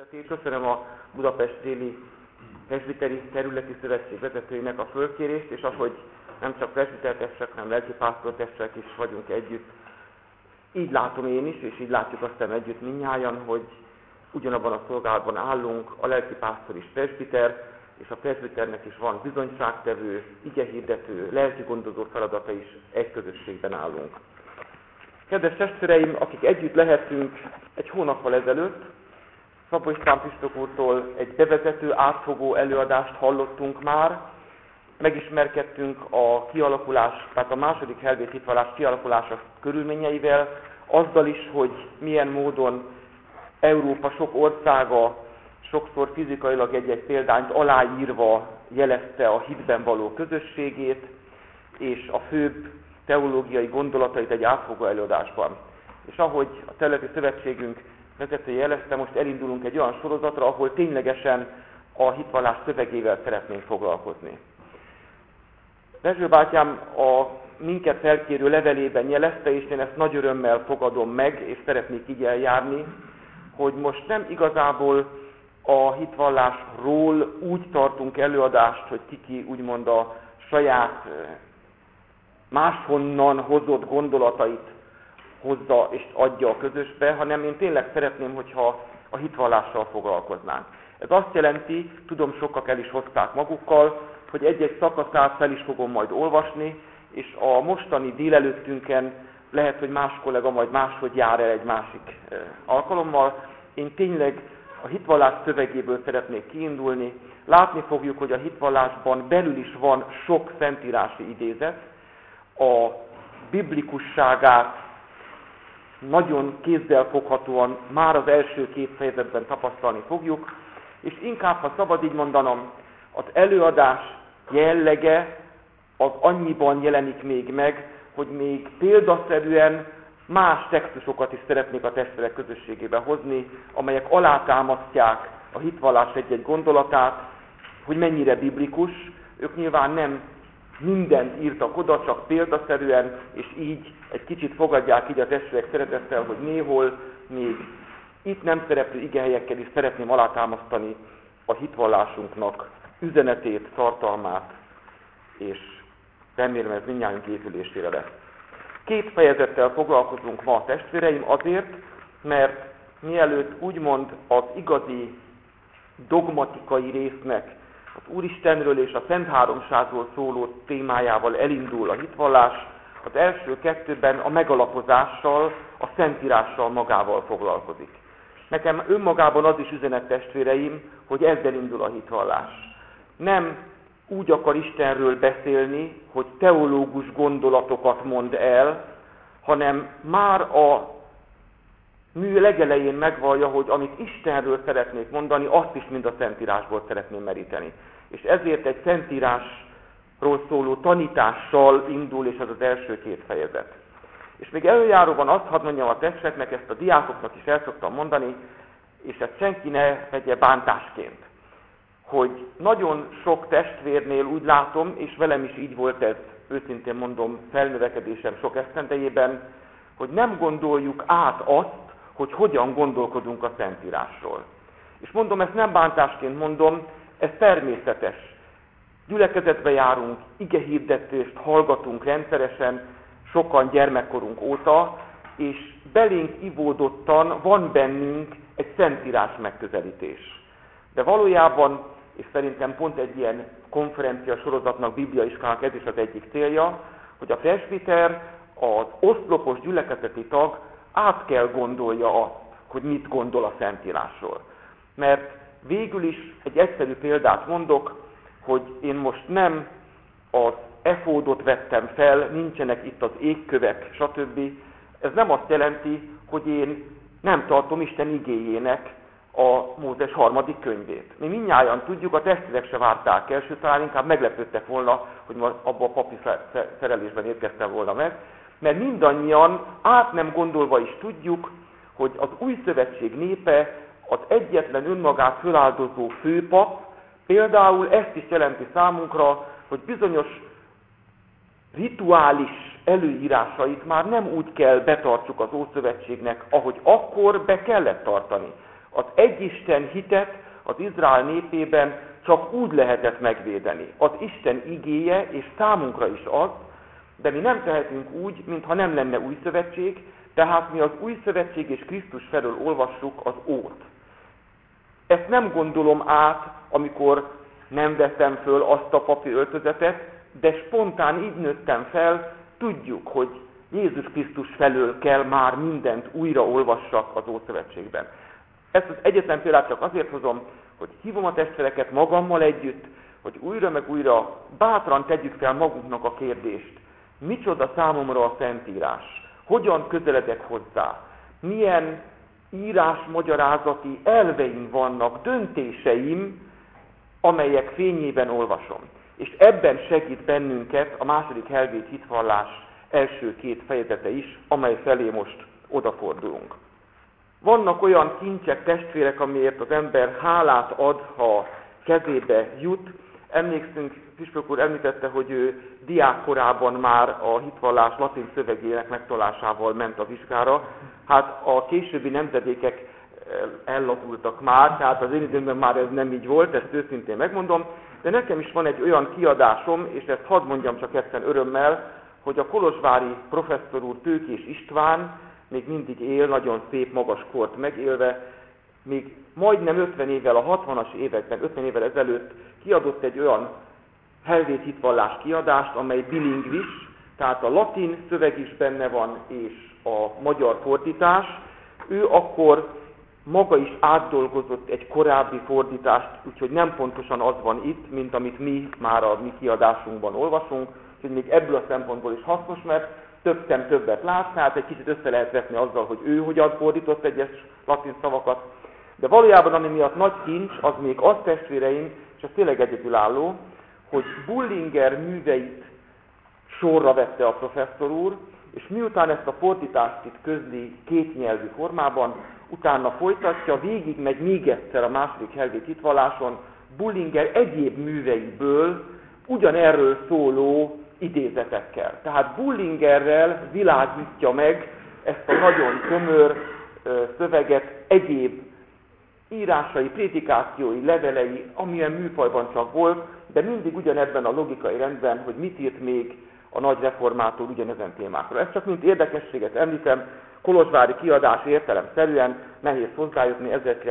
tiszteletét. Köszönöm a Budapest Déli Presbiteri Területi Szövetség vezetőinek a fölkérést, és ahogy nem csak presbitertestek, hanem lelkipásztortestek is vagyunk együtt. Így látom én is, és így látjuk aztán együtt mindnyájan, hogy ugyanabban a szolgálatban állunk, a lelkipásztor is presbiter, és a presbiternek is van bizonyságtevő, igehirdető, lelkigondozó feladata is, egy közösségben állunk. Kedves testvéreim, akik együtt lehetünk egy hónappal ezelőtt, Szabó István Püspök úrtól egy bevezető, átfogó előadást hallottunk már, megismerkedtünk a kialakulás, tehát a második helvét hitvallás kialakulása körülményeivel, azzal is, hogy milyen módon Európa sok országa sokszor fizikailag egy-egy példányt aláírva jelezte a hitben való közösségét, és a főbb teológiai gondolatait egy átfogó előadásban. És ahogy a Területi Szövetségünk vezetője jelezte, most elindulunk egy olyan sorozatra, ahol ténylegesen a hitvallás szövegével szeretnénk foglalkozni. Rezső bátyám a minket felkérő levelében jelezte, és én ezt nagy örömmel fogadom meg, és szeretnék így eljárni, hogy most nem igazából a hitvallásról úgy tartunk előadást, hogy kiki úgymond a saját máshonnan hozott gondolatait hozza és adja a közösbe, hanem én tényleg szeretném, hogyha a hitvallással foglalkoznánk. Ez azt jelenti, tudom, sokak el is hozták magukkal, hogy egy-egy szakaszát fel is fogom majd olvasni, és a mostani délelőttünken lehet, hogy más kollega majd máshogy jár el egy másik alkalommal. Én tényleg a hitvallás szövegéből szeretnék kiindulni. Látni fogjuk, hogy a hitvallásban belül is van sok szentírási idézet. A biblikusságát nagyon kézzelfoghatóan már az első két fejezetben tapasztalni fogjuk, és inkább, ha szabad így mondanom, az előadás jellege az annyiban jelenik még meg, hogy még példaszerűen más textusokat is szeretnék a testvérek közösségébe hozni, amelyek alátámasztják a hitvallás egy-egy gondolatát, hogy mennyire biblikus. Ők nyilván nem mindent írtak oda, csak példaszerűen, és így egy kicsit fogadják így a testvérek szeretettel, hogy néhol még itt nem szereplő igehelyekkel is szeretném alátámasztani a hitvallásunknak üzenetét, tartalmát, és remélem ez mindnyájunk épülésére lesz. Két fejezettel foglalkozunk ma, testvéreim, azért, mert mielőtt úgymond az igazi dogmatikai résznek, az Úristenről és a Szent Háromságról szóló témájával elindul a hitvallás, az első kettőben a megalapozással, a Szentírással magával foglalkozik. Nekem önmagában az is üzenet, testvéreim, hogy ezzel indul a hitvallás. Nem úgy akar Istenről beszélni, hogy teológus gondolatokat mond el, hanem már a mű legelején megvallja, hogy amit Istenről szeretnék mondani, azt is mind a Szentírásból szeretném meríteni. És ezért egy Szentírásról szóló tanítással indul, és az az első két fejezet. És még előjáróban azt hadd mondjam a testvéreknek, ezt a diákoknak is el szoktam mondani, és ezt senki ne vegye bántásként, hogy nagyon sok testvérnél úgy látom, és velem is így volt ez, őszintén mondom, felnövekedésem sok esztendejében, hogy nem gondoljuk át azt, hogy hogyan gondolkodunk a Szentírásról. És mondom, ezt nem bántásként mondom, ez természetes. Gyülekezetbe járunk, igehirdetést hallgatunk rendszeresen, sokan gyermekkorunk óta, és belénk ivódottan van bennünk egy Szentírás megközelítés. De valójában, és szerintem pont egy ilyen konferencia sorozatnak, bibliaiskolának ez is az egyik célja, hogy a presbiter, az oszlopos gyülekezeti tag át kell gondolja azt, hogy mit gondol a Szentírásról. Mert végül is egy egyszerű példát mondok, hogy én most nem az efódot vettem fel, nincsenek itt az égkövek, stb. Ez nem azt jelenti, hogy én nem tartom Isten igéjének a Mózes 3. könyvét. Mi mindnyájan tudjuk, a testvérek se várták el, sőt, talán inkább meglepődtek volna, hogy ma abban a papi szerelésben érkeztem volna meg, mert mindannyian át nem gondolva is tudjuk, hogy az új szövetség népe, az egyetlen önmagát föláldozó főpap, például ezt is jelenti számunkra, hogy bizonyos rituális előírásait már nem úgy kell betartsuk az Ószövetségnek, ahogy akkor be kellett tartani. Az egyisten hitet az Izrael népében csak úgy lehetett megvédeni. Az Isten igéje, és számunkra is az, de mi nem tehetünk úgy, mintha nem lenne új szövetség, tehát mi az új szövetség és Krisztus felől olvassuk az Ót. Ezt nem gondolom át, amikor nem veszem föl azt a papi öltözetet, de spontán így nőttem fel, tudjuk, hogy Jézus Krisztus felől kell már mindent újra olvassak az Ószövetségben. Ezt az egyetlen példát csak azért hozom, hogy hívom a testvéreket magammal együtt, hogy újra meg újra bátran tegyük fel magunknak a kérdést. Micsoda számomra a Szentírás? Hogyan közeledek hozzá? Milyen írásmagyarázati elveim vannak, döntéseim, amelyek fényében olvasom. És ebben segít bennünket a második helvét hitvallás első két fejezete is, amely felé most odafordulunk. Vannak olyan kincsek, testvérek, amiért az ember hálát ad, ha kezébe jut. Emlékszünk, Püspök úr említette, hogy ő diákkorában már a hitvallás latin szövegének megtalálásával ment a vizsgára. Hát a későbbi nemzedékek ellazultak már, tehát az én időmben már ez nem így volt, ezt őszintén megmondom, de nekem is van egy olyan kiadásom, és ezt hadd mondjam csak egyszer örömmel, hogy a kolozsvári professzor úr Tőkés István még mindig él, nagyon szép magas kort megélve, még majdnem 50 évvel, a 60-as években, 50 évvel ezelőtt kiadott egy olyan helvét hitvallás kiadást, amely bilingvis, tehát a latin szöveg is benne van, és a magyar fordítás. Ő akkor maga is átdolgozott egy korábbi fordítást, úgyhogy nem pontosan az van itt, mint amit mi már a mi kiadásunkban olvasunk, úgyhogy még ebből a szempontból is hasznos, mert több szem többet lát, tehát egy kicsit össze lehet vetni azzal, hogy ő hogyan fordított egyes latin szavakat. De valójában, ami miatt nagy kincs, az még az, testvéreim, és ez tényleg egyedülálló, hogy Bullinger műveit sorra vette a professzor úr, és miután ezt a fordítást itt közli kétnyelvű formában, utána folytatja, végigmegy még egyszer a második helvét hitvalláson Bullinger egyéb műveiből ugyanerről szóló idézetekkel. Tehát Bullingerrel világítja meg ezt a nagyon tömör szöveget egyéb írásai, prédikációi, levelei, amilyen műfajban csak volt, de mindig ugyanebben a logikai rendben, hogy mit írt még a nagy reformátor ugyanezen témákra. Ezt csak mint érdekességet említem, kolozsvári kiadás értelemszerűen nehéz hozzájutni,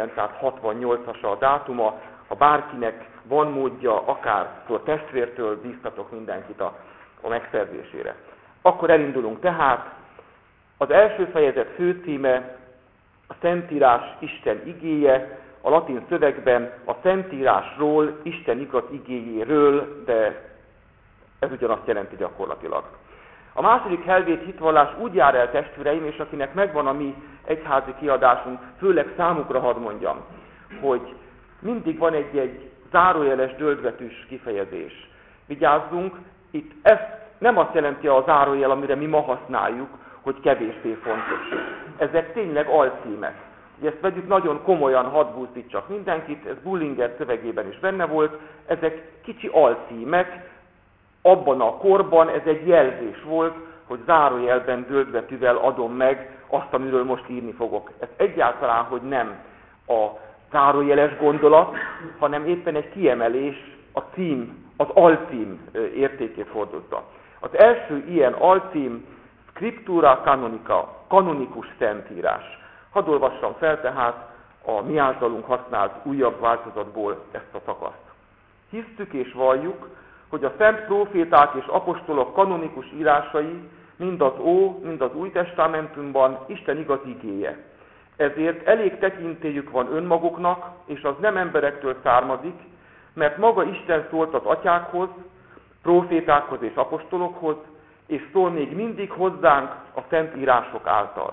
1968-as a dátuma, ha bárkinek van módja, akár a testvértől bíztatok mindenkit a megszerzésére. Akkor elindulunk tehát. Az első fejezet főcíme a Szentírás Isten igéje, a latin szövegben a Szentírásról, Isten igaz igéjéről, de ez ugyanazt jelenti gyakorlatilag. A második helvét hitvallás úgy jár el, testvéreim, és akinek megvan a mi egyházi kiadásunk, főleg számukra hadd mondjam, hogy mindig van egy zárójeles döldbetűs kifejezés. Vigyázzunk, itt ez nem azt jelenti a zárójel, amire mi ma használjuk, hogy kevésbé fontos. Ezek tényleg alcímek. Ezt vegyük nagyon komolyan, hadd buzdítsak mindenkit, ez Bullinger szövegében is benne volt, ezek kicsi alcímek, abban a korban ez egy jelzés volt, hogy zárójelben döldbetűvel adom meg azt, amiről most írni fogok. Ez egyáltalán, hogy nem a zárójeles gondolat, hanem éppen egy kiemelés, a cím, az alcím értékét hordozza. Az első ilyen alcím Scriptura Canonica, kanonikus szentírás. Hadd olvassam fel tehát a mi általunk használt újabb változatból ezt a szakaszt. Hisztük és valljuk, hogy a szent próféták és apostolok kanonikus írásai mind az mind az Új Testamentumban Isten igaz igéje. Ezért elég tekintélyük van önmaguknak, és az nem emberektől származik, mert maga Isten szólt az atyákhoz, prófétákhoz és apostolokhoz, és szól még mindig hozzánk a szent írások által.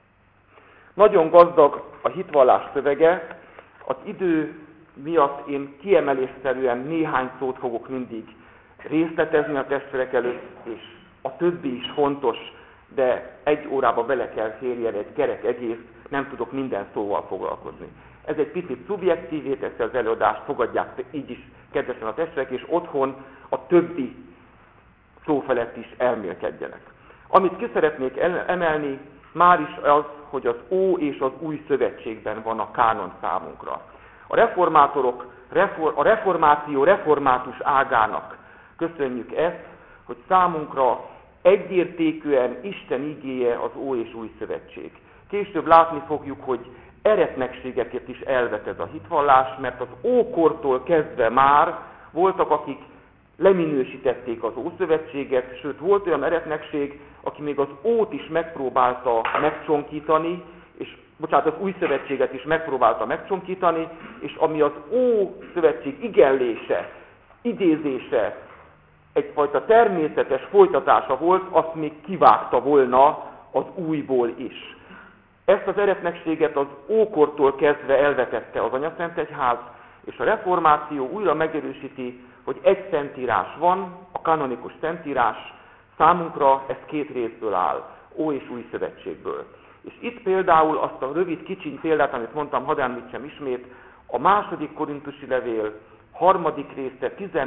Nagyon gazdag a hitvallás szövege, az idő miatt én kiemelésszerűen néhány szót fogok mindig részletezni a testvérek előtt, és a többi is fontos, de egy órába bele kell férjen egy kerek egész, nem tudok minden szóval foglalkozni. Ez egy picit szubjektívé teszi az előadást, fogadják így is kedvesen a testvérek, és otthon a többi szó felett is elmélkedjenek. Amit ki szeretnék emelni, már is az, hogy az Ó és az Új Szövetségben van a kánon számunkra. A reformátorok, a reformáció református ágának köszönjük ezt, hogy számunkra egyértékűen Isten igéje az Ó és Új Szövetség. Később látni fogjuk, hogy eretnekségeket is elvet ez a hitvallás, mert az ókortól kezdve már voltak, akik leminősítették az Ószövetséget, sőt volt olyan eretnekség, aki még az Ót is megpróbálta megcsonkítani, az Új Szövetséget is megpróbálta megcsonkítani, és ami az Ószövetség igenlése, idézése, egyfajta természetes folytatása volt, azt még kivágta volna az újból is. Ezt az eretnekséget az ókortól kezdve elvetette az Anyaszentegyház, és a reformáció újra megerősíti, hogy egy szentírás van, a kanonikus szentírás, számunkra ez két részből áll, Ó és Új Szövetségből. És itt például azt a rövid kicsiny példát, amit mondtam, hadd említsem ismét, a második korintusi levél 3. része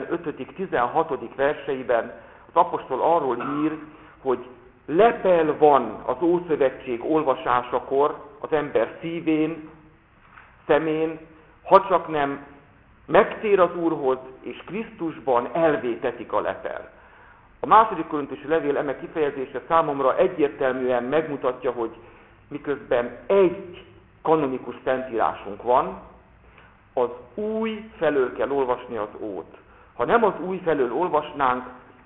15.-16. verseiben az apostol arról ír, hogy lepel van az Ószövetség olvasásakor az ember szívén, szemén, ha csak nem megtér az Úrhoz, és Krisztusban elvétetik a lepel. A második korintusi levél eme kifejezése számomra egyértelműen megmutatja, hogy miközben egy kanonikus szentírásunk van, az új felől kell olvasni az Ót. Ha nem az új felől olvasnánk,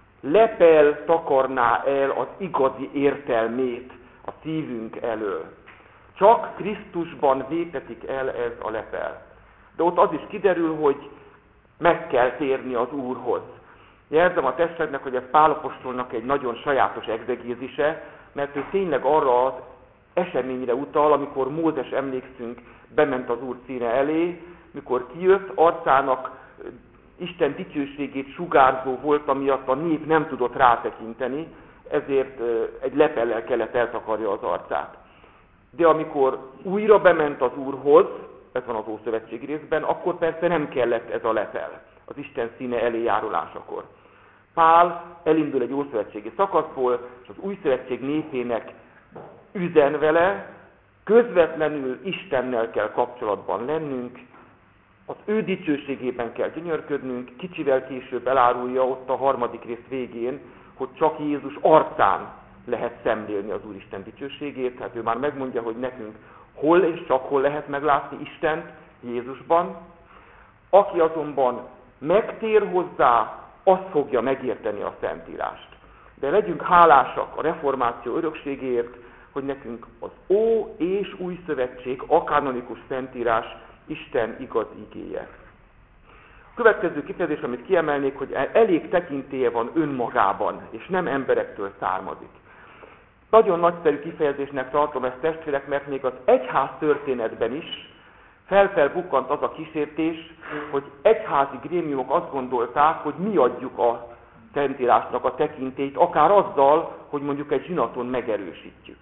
lepel takarná el az igazi értelmét a szívünk elől. Csak Krisztusban vétetik el ez a lepel. De ott az is kiderül, hogy meg kell térni az Úrhoz. Jelzem a testvéreknek, hogy ez Pál apostolnak egy nagyon sajátos egzegézise, mert ő tényleg arra az eseményre utal, amikor Mózes, emlékszünk, bement az Úr színe elé, mikor kijött, arcának Isten dicsőségét sugárzó volt, amiatt a nép nem tudott rátekinteni, ezért egy lepellel kellett eltakarja az arcát. De amikor újra bement az Úrhoz, ez van az Ószövetség részben, akkor persze nem kellett ez a lepel az Isten színe elé járulásakor. Pál elindul egy ószövetségi szakaszból, és az Új Szövetség népének üzen vele, közvetlenül Istennel kell kapcsolatban lennünk, az ő dicsőségében kell gyönyörködnünk, kicsivel később elárulja ott a 3. rész végén, hogy csak Jézus arcán lehet szemlélni az Úristen dicsőségét, tehát ő már megmondja, hogy nekünk hol és csak hol lehet meglátni Istent Jézusban. Aki azonban megtér hozzá, az fogja megérteni a Szentírást. De legyünk hálásak a reformáció örökségéért, hogy nekünk az Ó és Új Szövetség, a kanonikus Szentírás Isten igaz igéje. A következő kifejezés, amit kiemelnék, hogy elég tekintélye van önmagában, és nem emberektől származik. Nagyon nagyszerű kifejezésnek tartom ezt, testvérek, mert még az egyház történetben is felbukkant az a kísértés, hogy egyházi grémiumok azt gondolták, hogy mi adjuk a Szentírásnak a tekintélyt, akár azzal, hogy mondjuk egy zsinaton megerősítjük.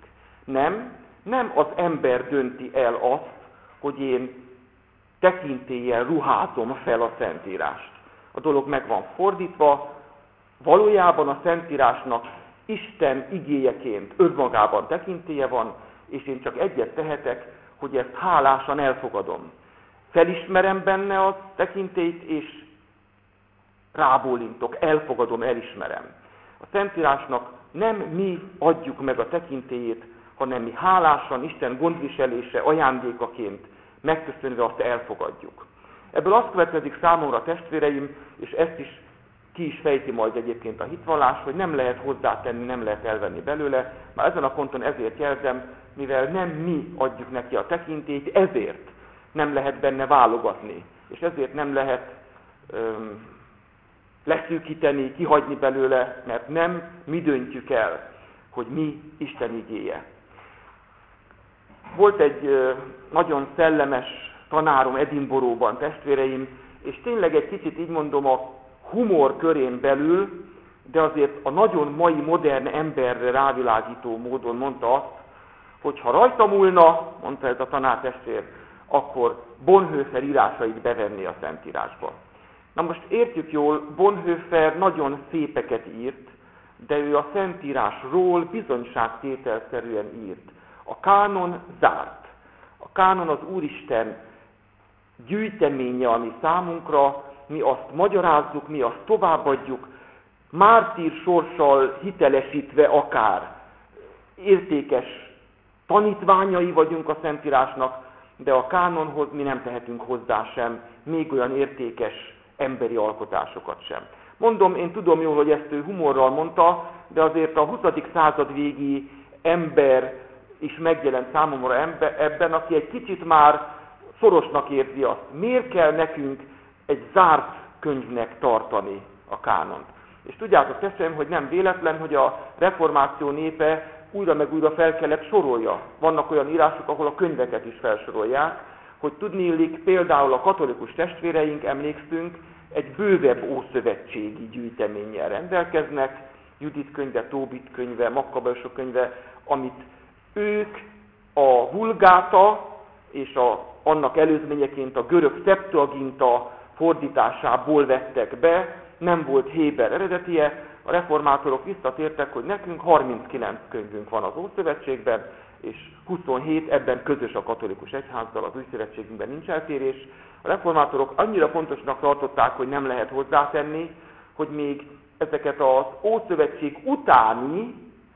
Nem az ember dönti el azt, hogy én tekintéllyel ruházom fel a Szentírást. A dolog meg van fordítva, valójában a Szentírásnak Isten igéjeként önmagában tekintélye van, és én csak egyet tehetek, hogy ezt hálásan elfogadom. Felismerem benne a tekintélyt, és rábólintok, elfogadom, elismerem. A Szentírásnak nem mi adjuk meg a tekintélyét, hanem mi hálásan Isten gondviselése ajándékaként megköszönve azt elfogadjuk. Ebből azt következik számomra, testvéreim, és ezt is ki is fejti majd egyébként a hitvallás, hogy nem lehet hozzátenni, nem lehet elvenni belőle. Már ezen a ponton ezért jelzem, mivel nem mi adjuk neki a tekintélyt, ezért nem lehet benne válogatni. És ezért nem lehet leszűkíteni, kihagyni belőle, mert nem mi döntjük el, hogy mi Isten igéje. Volt egy nagyon szellemes tanárom Edinburgh-ban, testvéreim, és tényleg egy kicsit így mondom a humor körén belül, de azért a nagyon mai modern emberre rávilágító módon mondta azt, hogy ha rajta múlna, mondta ez a tanártestvér, akkor Bonhoeffer írásait bevenni a Szentírásba. Na most értjük jól, Bonhoeffer nagyon szépeket írt, de ő a Szentírásról bizonyságtételszerűen írt. A kánon zárt. A kánon az Úristen gyűjteménye, ami számunkra, mi azt magyarázzuk, mi azt továbbadjuk, mártír sorssal hitelesítve akár. Értékes tanítványai vagyunk a Szentírásnak, de a kánonhoz mi nem tehetünk hozzá sem, még olyan értékes emberi alkotásokat sem. Mondom, én tudom jól, hogy ezt ő humorral mondta, de azért a 20. század végi ember is megjelent számomra ebben, aki egy kicsit már szorosnak érzi azt. Miért kell nekünk egy zárt könyvnek tartani a kánont? És tudjátok, teszem, hogy nem véletlen, hogy a reformáció népe újra meg újra fel kellett sorolja. Vannak olyan írások, ahol a könyveket is felsorolják, hogy tudniillik például a katolikus testvéreink, emlékszünk, egy bővebb ószövetségi gyűjteménnyel rendelkeznek, Judit könyve, Tóbit könyve, Makkabeusok könyve, amit ők a Vulgáta és annak előzményeként a görög Septuaginta fordításából vettek be, nem volt Héber eredetie, a reformátorok visszatértek, hogy nekünk 39 könyvünk van az Ószövetségben, és 27 ebben közös a katolikus egyházzal, az új szövetségünkben nincs eltérés. A reformátorok annyira fontosnak tartották, hogy nem lehet hozzátenni, hogy még ezeket az Ószövetség utáni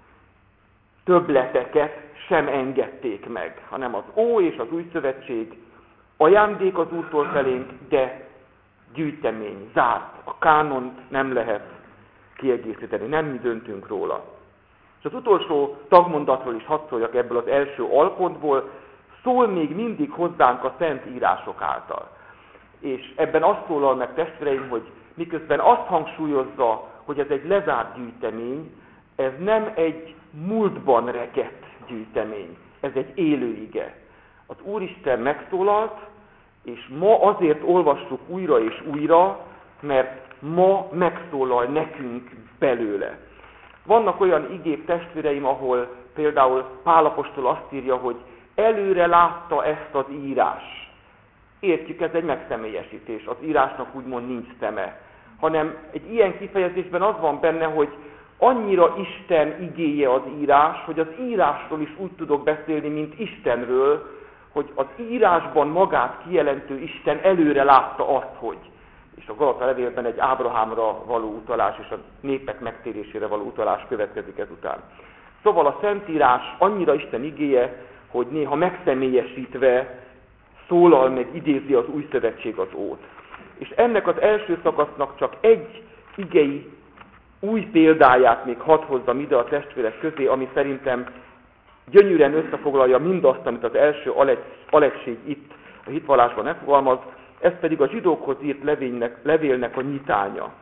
többleteket sem engedték meg, hanem az Ó és az Új Szövetség ajándék az Úrtól felénk, de gyűjtemény, zárt. A kánont nem lehet kiegészíteni, nem mi döntünk róla. És az utolsó tagmondatról is hadd szóljak ebből az első alpontból, szól még mindig hozzánk a Szent Írások által. És ebben azt szólal meg, testvéreim, hogy miközben azt hangsúlyozza, hogy ez egy lezárt gyűjtemény, ez nem egy múltban rekedt gyűjtemény, ez egy élő ige. Az Úristen megszólalt, és ma azért olvassuk újra és újra, mert ma megszólal nekünk belőle. Vannak olyan igék, testvéreim, ahol például Pál apostol azt írja, hogy előre látta ezt az írás. Értjük, ez egy megszemélyesítés, az írásnak úgymond nincs szeme. Hanem egy ilyen kifejezésben az van benne, hogy annyira Isten igéje az írás, hogy az írásról is úgy tudok beszélni, mint Istenről, hogy az írásban magát kijelentő Isten előre látta azt, hogy. És a Galata levélben egy Ábrahámra való utalás és a népek megtérésére való utalás következik ezután. Szóval a Szentírás annyira Isten igéje, hogy néha megszemélyesítve szólal meg, idézi az Új Szövetség az Ót. És ennek az első szakasznak csak egy igei új példáját még hadd hozzam ide a testvérek közé, ami szerintem gyönyörűen összefoglalja mindazt, amit az első alegység itt a hitvallásban megfogalmaz, ez pedig a zsidókhoz írt levélnek a nyitánya.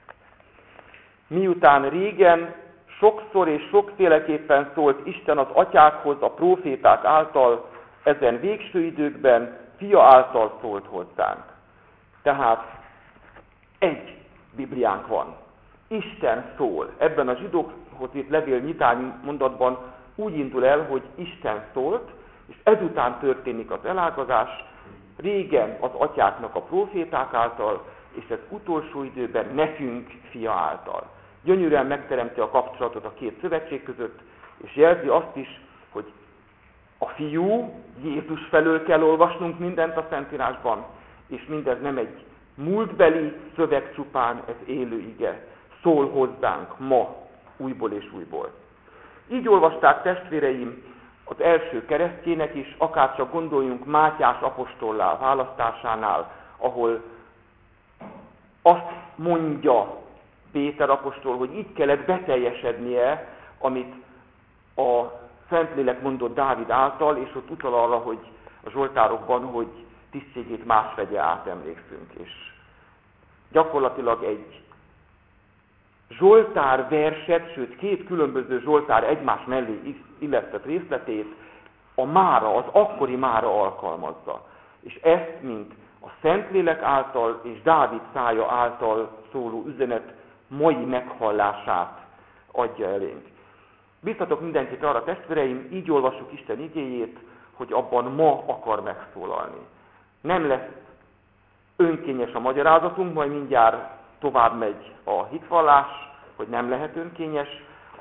Miután régen sokszor és sokféleképpen szólt Isten az atyákhoz a próféták által, ezen végső időkben fia által szólt hozzánk. Tehát egy Bibliánk van. Isten szól. Ebben a zsidókhoz írt levél nyitány mondatban úgy indul el, hogy Isten szólt, és ezután történik az elágazás, régen az atyáknak a próféták által, és ez utolsó időben nekünk fia által. Gyönyörűen megteremti a kapcsolatot a két szövetség között, és jelzi azt is, hogy a fiú, Jézus felől kell olvasnunk mindent a Szentírásban, és mindez nem egy múltbeli szöveg csupán, ez élő ige. Szól hozzánk ma, újból és újból. Így olvasták testvéreim az első keresztjének is, akárcsak gondoljunk Mátyás apostollá választásánál, ahol azt mondja Péter apostol, hogy így kellett beteljesednie, amit a Szentlélek mondott Dávid által, és ott utal arra, hogy a zsoltárokban, hogy tisztségét más vegye át, emlékszünk. És gyakorlatilag egy Zsoltár verset, sőt két különböző Zsoltár egymás mellé illesztett részletét a mára, az akkori mára alkalmazza. És ezt, mint a Szentlélek által és Dávid szája által szóló üzenet mai meghallását adja elénk. Biztatok mindenkit arra, testvéreim, így olvassuk Isten igéjét, hogy abban ma akar megszólalni. Nem lesz önkényes a magyarázatunk, majd mindjárt tovább megy a hitvallás, hogy nem lehet önkényes.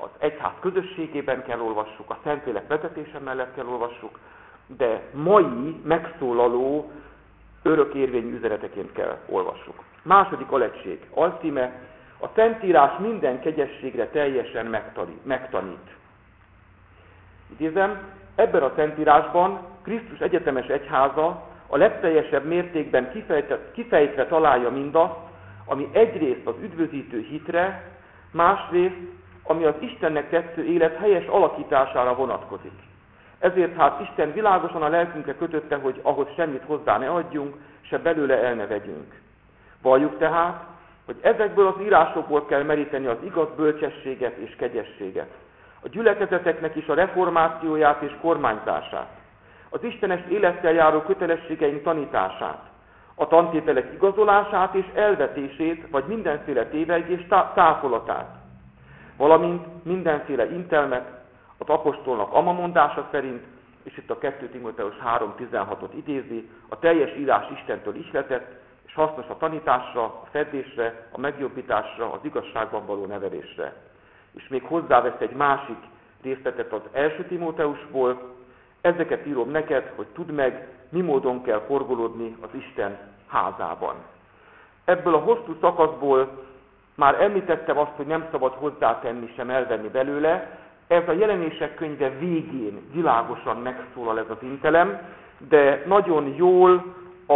az egyház közösségében kell olvassuk, a Szentlélek vezetése mellett kell olvassuk, de mai, megszólaló, örökérvényű üzeneteként kell olvassuk. Második alegység, alcíme, a Szentírás minden kegyességre teljesen megtanít. Idézem, ebben a Szentírásban Krisztus egyetemes egyháza a legteljesebb mértékben kifejtve találja mindazt, ami egyrészt az üdvözítő hitre, másrészt, ami az Istennek tetsző élet helyes alakítására vonatkozik. Ezért hát Isten világosan a lelkünkre kötötte, hogy ahhoz semmit hozzá ne adjunk, se belőle el ne vegyünk. Valljuk tehát, hogy ezekből az írásokból kell meríteni az igaz bölcsességet és kegyességet, a gyülekezeteknek is a reformációját és kormányzását, az istenes élettel járó kötelességeink tanítását, a tantételek igazolását és elvetését, vagy mindenféle tévelygés táfolatát, valamint mindenféle intelmet az apostolnak amamondása szerint, és itt a 2 Timóteus 3.16-ot idézi, a teljes írás Istentől ihletett, és hasznos a tanításra, a fedésre, a megjobbításra, az igazságban való nevelésre. És még hozzávesz egy másik részletet az 1 Timóteusból, ezeket írom neked, hogy tudd meg, mi módon kell forgolódni az Isten házában. Ebből a hosszú szakaszból már említettem azt, hogy nem szabad hozzátenni sem elvenni belőle, ez a Jelenések könyve végén világosan megszólal ez az intelem, de nagyon jól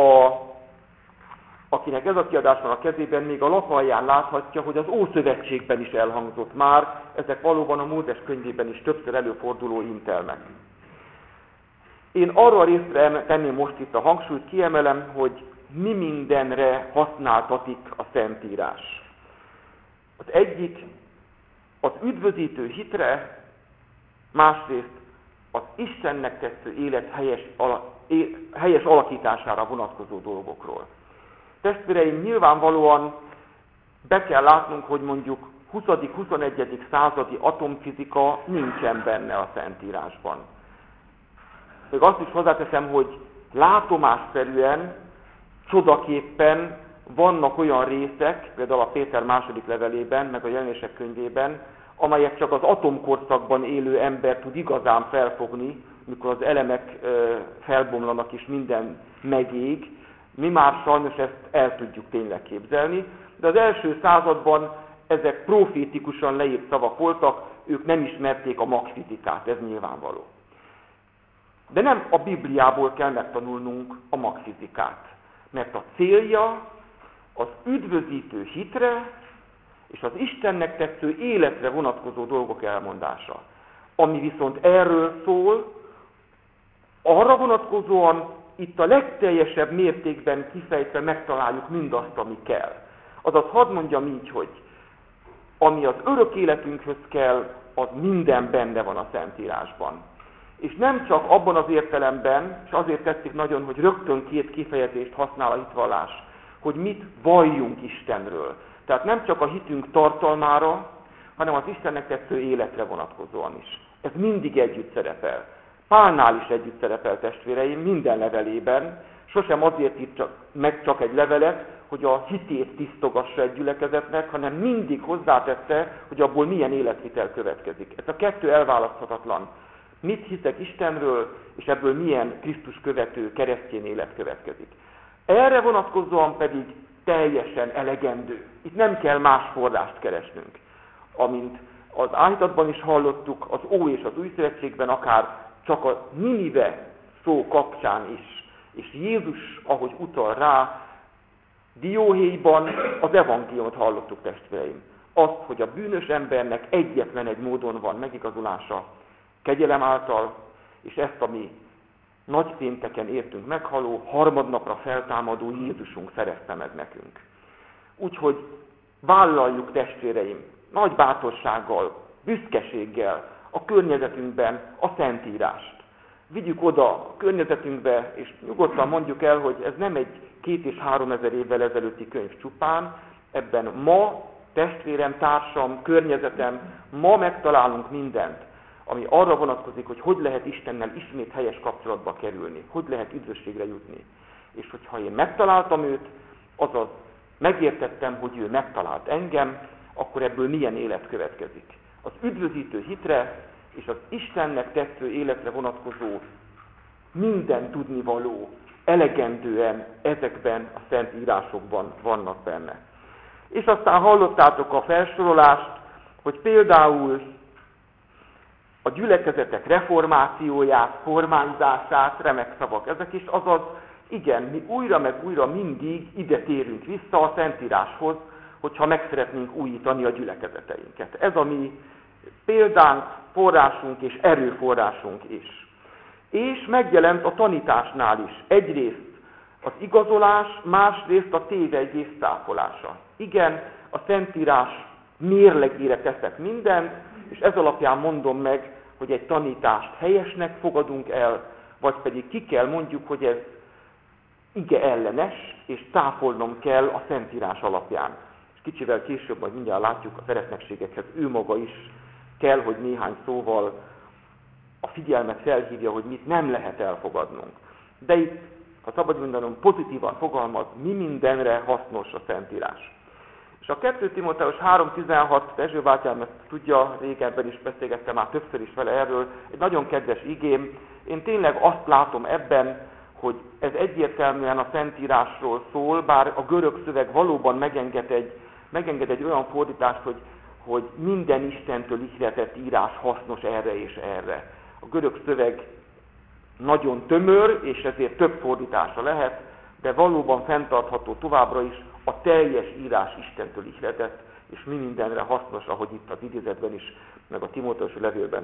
akinek ez a kiadás van a kezében, még a lap alján láthatja, hogy az Ószövetségben is elhangzott már, ezek valóban a Mózes könyvében is többször előforduló intelmek. Én arra a részre tenném most itt a hangsúlyt, kiemelem, hogy mi mindenre használtatik a Szentírás. Az egyik az üdvözítő hitre, másrészt az Istennek tetsző élet helyes alakítására vonatkozó dolgokról. Testvéreim, nyilvánvalóan be kell látnunk, hogy mondjuk 20.-21. századi atomfizika nincsen benne a Szentírásban. Még azt is hozzáteszem, hogy látomásszerűen, csodaképpen vannak olyan részek, például a Péter második levelében, meg a Jelenések könyvében, amelyek csak az atomkorszakban élő ember tud igazán felfogni, mikor az elemek felbomlanak és minden megég. Mi már sajnos ezt el tudjuk tényleg képzelni, de az első században ezek profétikusan leírt szavak voltak, ők nem ismerték a magfizikát, ez nyilvánvaló. De nem a Bibliából kell megtanulnunk a magfizikát, mert a célja az üdvözítő hitre és az Istennek tetsző életre vonatkozó dolgok elmondása. Ami viszont erről szól, arra vonatkozóan itt a legteljesebb mértékben kifejtve megtaláljuk mindazt, ami kell. Azaz hadd mondjam így, hogy ami az örök életünkhöz kell, az minden benne van a Szentírásban. És nem csak abban az értelemben, és azért tetszik nagyon, hogy rögtön két kifejezést használ a hitvallás, hogy mit valljunk Istenről. Tehát nem csak a hitünk tartalmára, hanem az Istennek tetsző életre vonatkozóan is. Ez mindig együtt szerepel. Pálnál is együtt szerepel, testvéreim, minden levelében, sosem azért írt csak egy levelet, hogy a hitét tisztogassa egy gyülekezetnek, hanem mindig hozzátette, hogy abból milyen életvitel következik. Ez a kettő elválaszthatatlan. Mit hiszek Istenről, és ebből milyen Krisztus követő keresztény élet következik. Erre vonatkozóan pedig teljesen elegendő. Itt nem kell más forrást keresnünk. Amint az áhítatban is hallottuk, az Ó és az Új Szövetségben akár csak a Ninive szó kapcsán is. És Jézus, ahogy utal rá, dióhéjban az evangéliumot hallottuk, testvéreim. Azt, hogy a bűnös embernek egyetlen egy módon van megigazulása, kegyelem által, és ezt a mi nagypénteken értünk meghaló, harmadnapra feltámadó Jézusunk szerezte meg nekünk. Úgyhogy vállaljuk, testvéreim, nagy bátorsággal, büszkeséggel a környezetünkben a Szentírást. Vigyük oda a környezetünkbe, és nyugodtan mondjuk el, hogy ez nem egy 2000 és 3000 évvel ezelőtti könyv csupán, ebben ma, testvérem, társam, környezetem, ma megtalálunk mindent, ami arra vonatkozik, hogy lehet Istennel ismét helyes kapcsolatba kerülni, hogy lehet üdvösségre jutni. És hogyha én megtaláltam őt, azaz megértettem, hogy ő megtalált engem, akkor ebből milyen élet következik. az üdvözítő hitre és az Istennek tetsző életre vonatkozó minden tudnivaló elegendően ezekben a szent írásokban vannak benne. És aztán hallottátok a felsorolást, hogy például a gyülekezetek reformációját, kormányzását, remek szavak ezek is, azaz igen, mi újra meg újra mindig ide térünk vissza a Szentíráshoz, hogyha meg szeretnénk újítani a gyülekezeteinket. Ez a mi példánk, forrásunk és erőforrásunk is. És megjelent a tanításnál is. Egyrészt az igazolás, másrészt a tévelygyész cáfolása. Igen, a Szentírás mérlegére teszek mindent, és ez alapján mondom meg, hogy egy tanítást helyesnek fogadunk el, vagy pedig ki kell mondjuk, hogy ez ige ellenes, és cáfolnom kell a Szentírás alapján. És kicsivel később, majd mindjárt látjuk az eretnekségekhez, ő maga is kell, hogy néhány szóval a figyelmet felhívja, hogy mit nem lehet elfogadnunk. De itt, ha szabad mondanom, pozitívan fogalmaz, mi mindenre hasznos a Szentírás. És a 2 Timóteus 3.16, Erzső bátyám ezt tudja, régebben is beszélgettem már többször is vele erről, egy nagyon kedves igém. Én tényleg azt látom ebben, hogy ez egyértelműen a Szentírásról szól, bár a görög szöveg valóban megenged egy olyan fordítást, hogy minden Istentől ihletett írás hasznos erre és erre. A görög szöveg nagyon tömör, és ezért több fordítása lehet, de valóban fenntartható továbbra is a teljes írás Istentől ihletett, és mi mindenre hasznos, ahogy itt az idézetben is, meg a Timóteusi levélben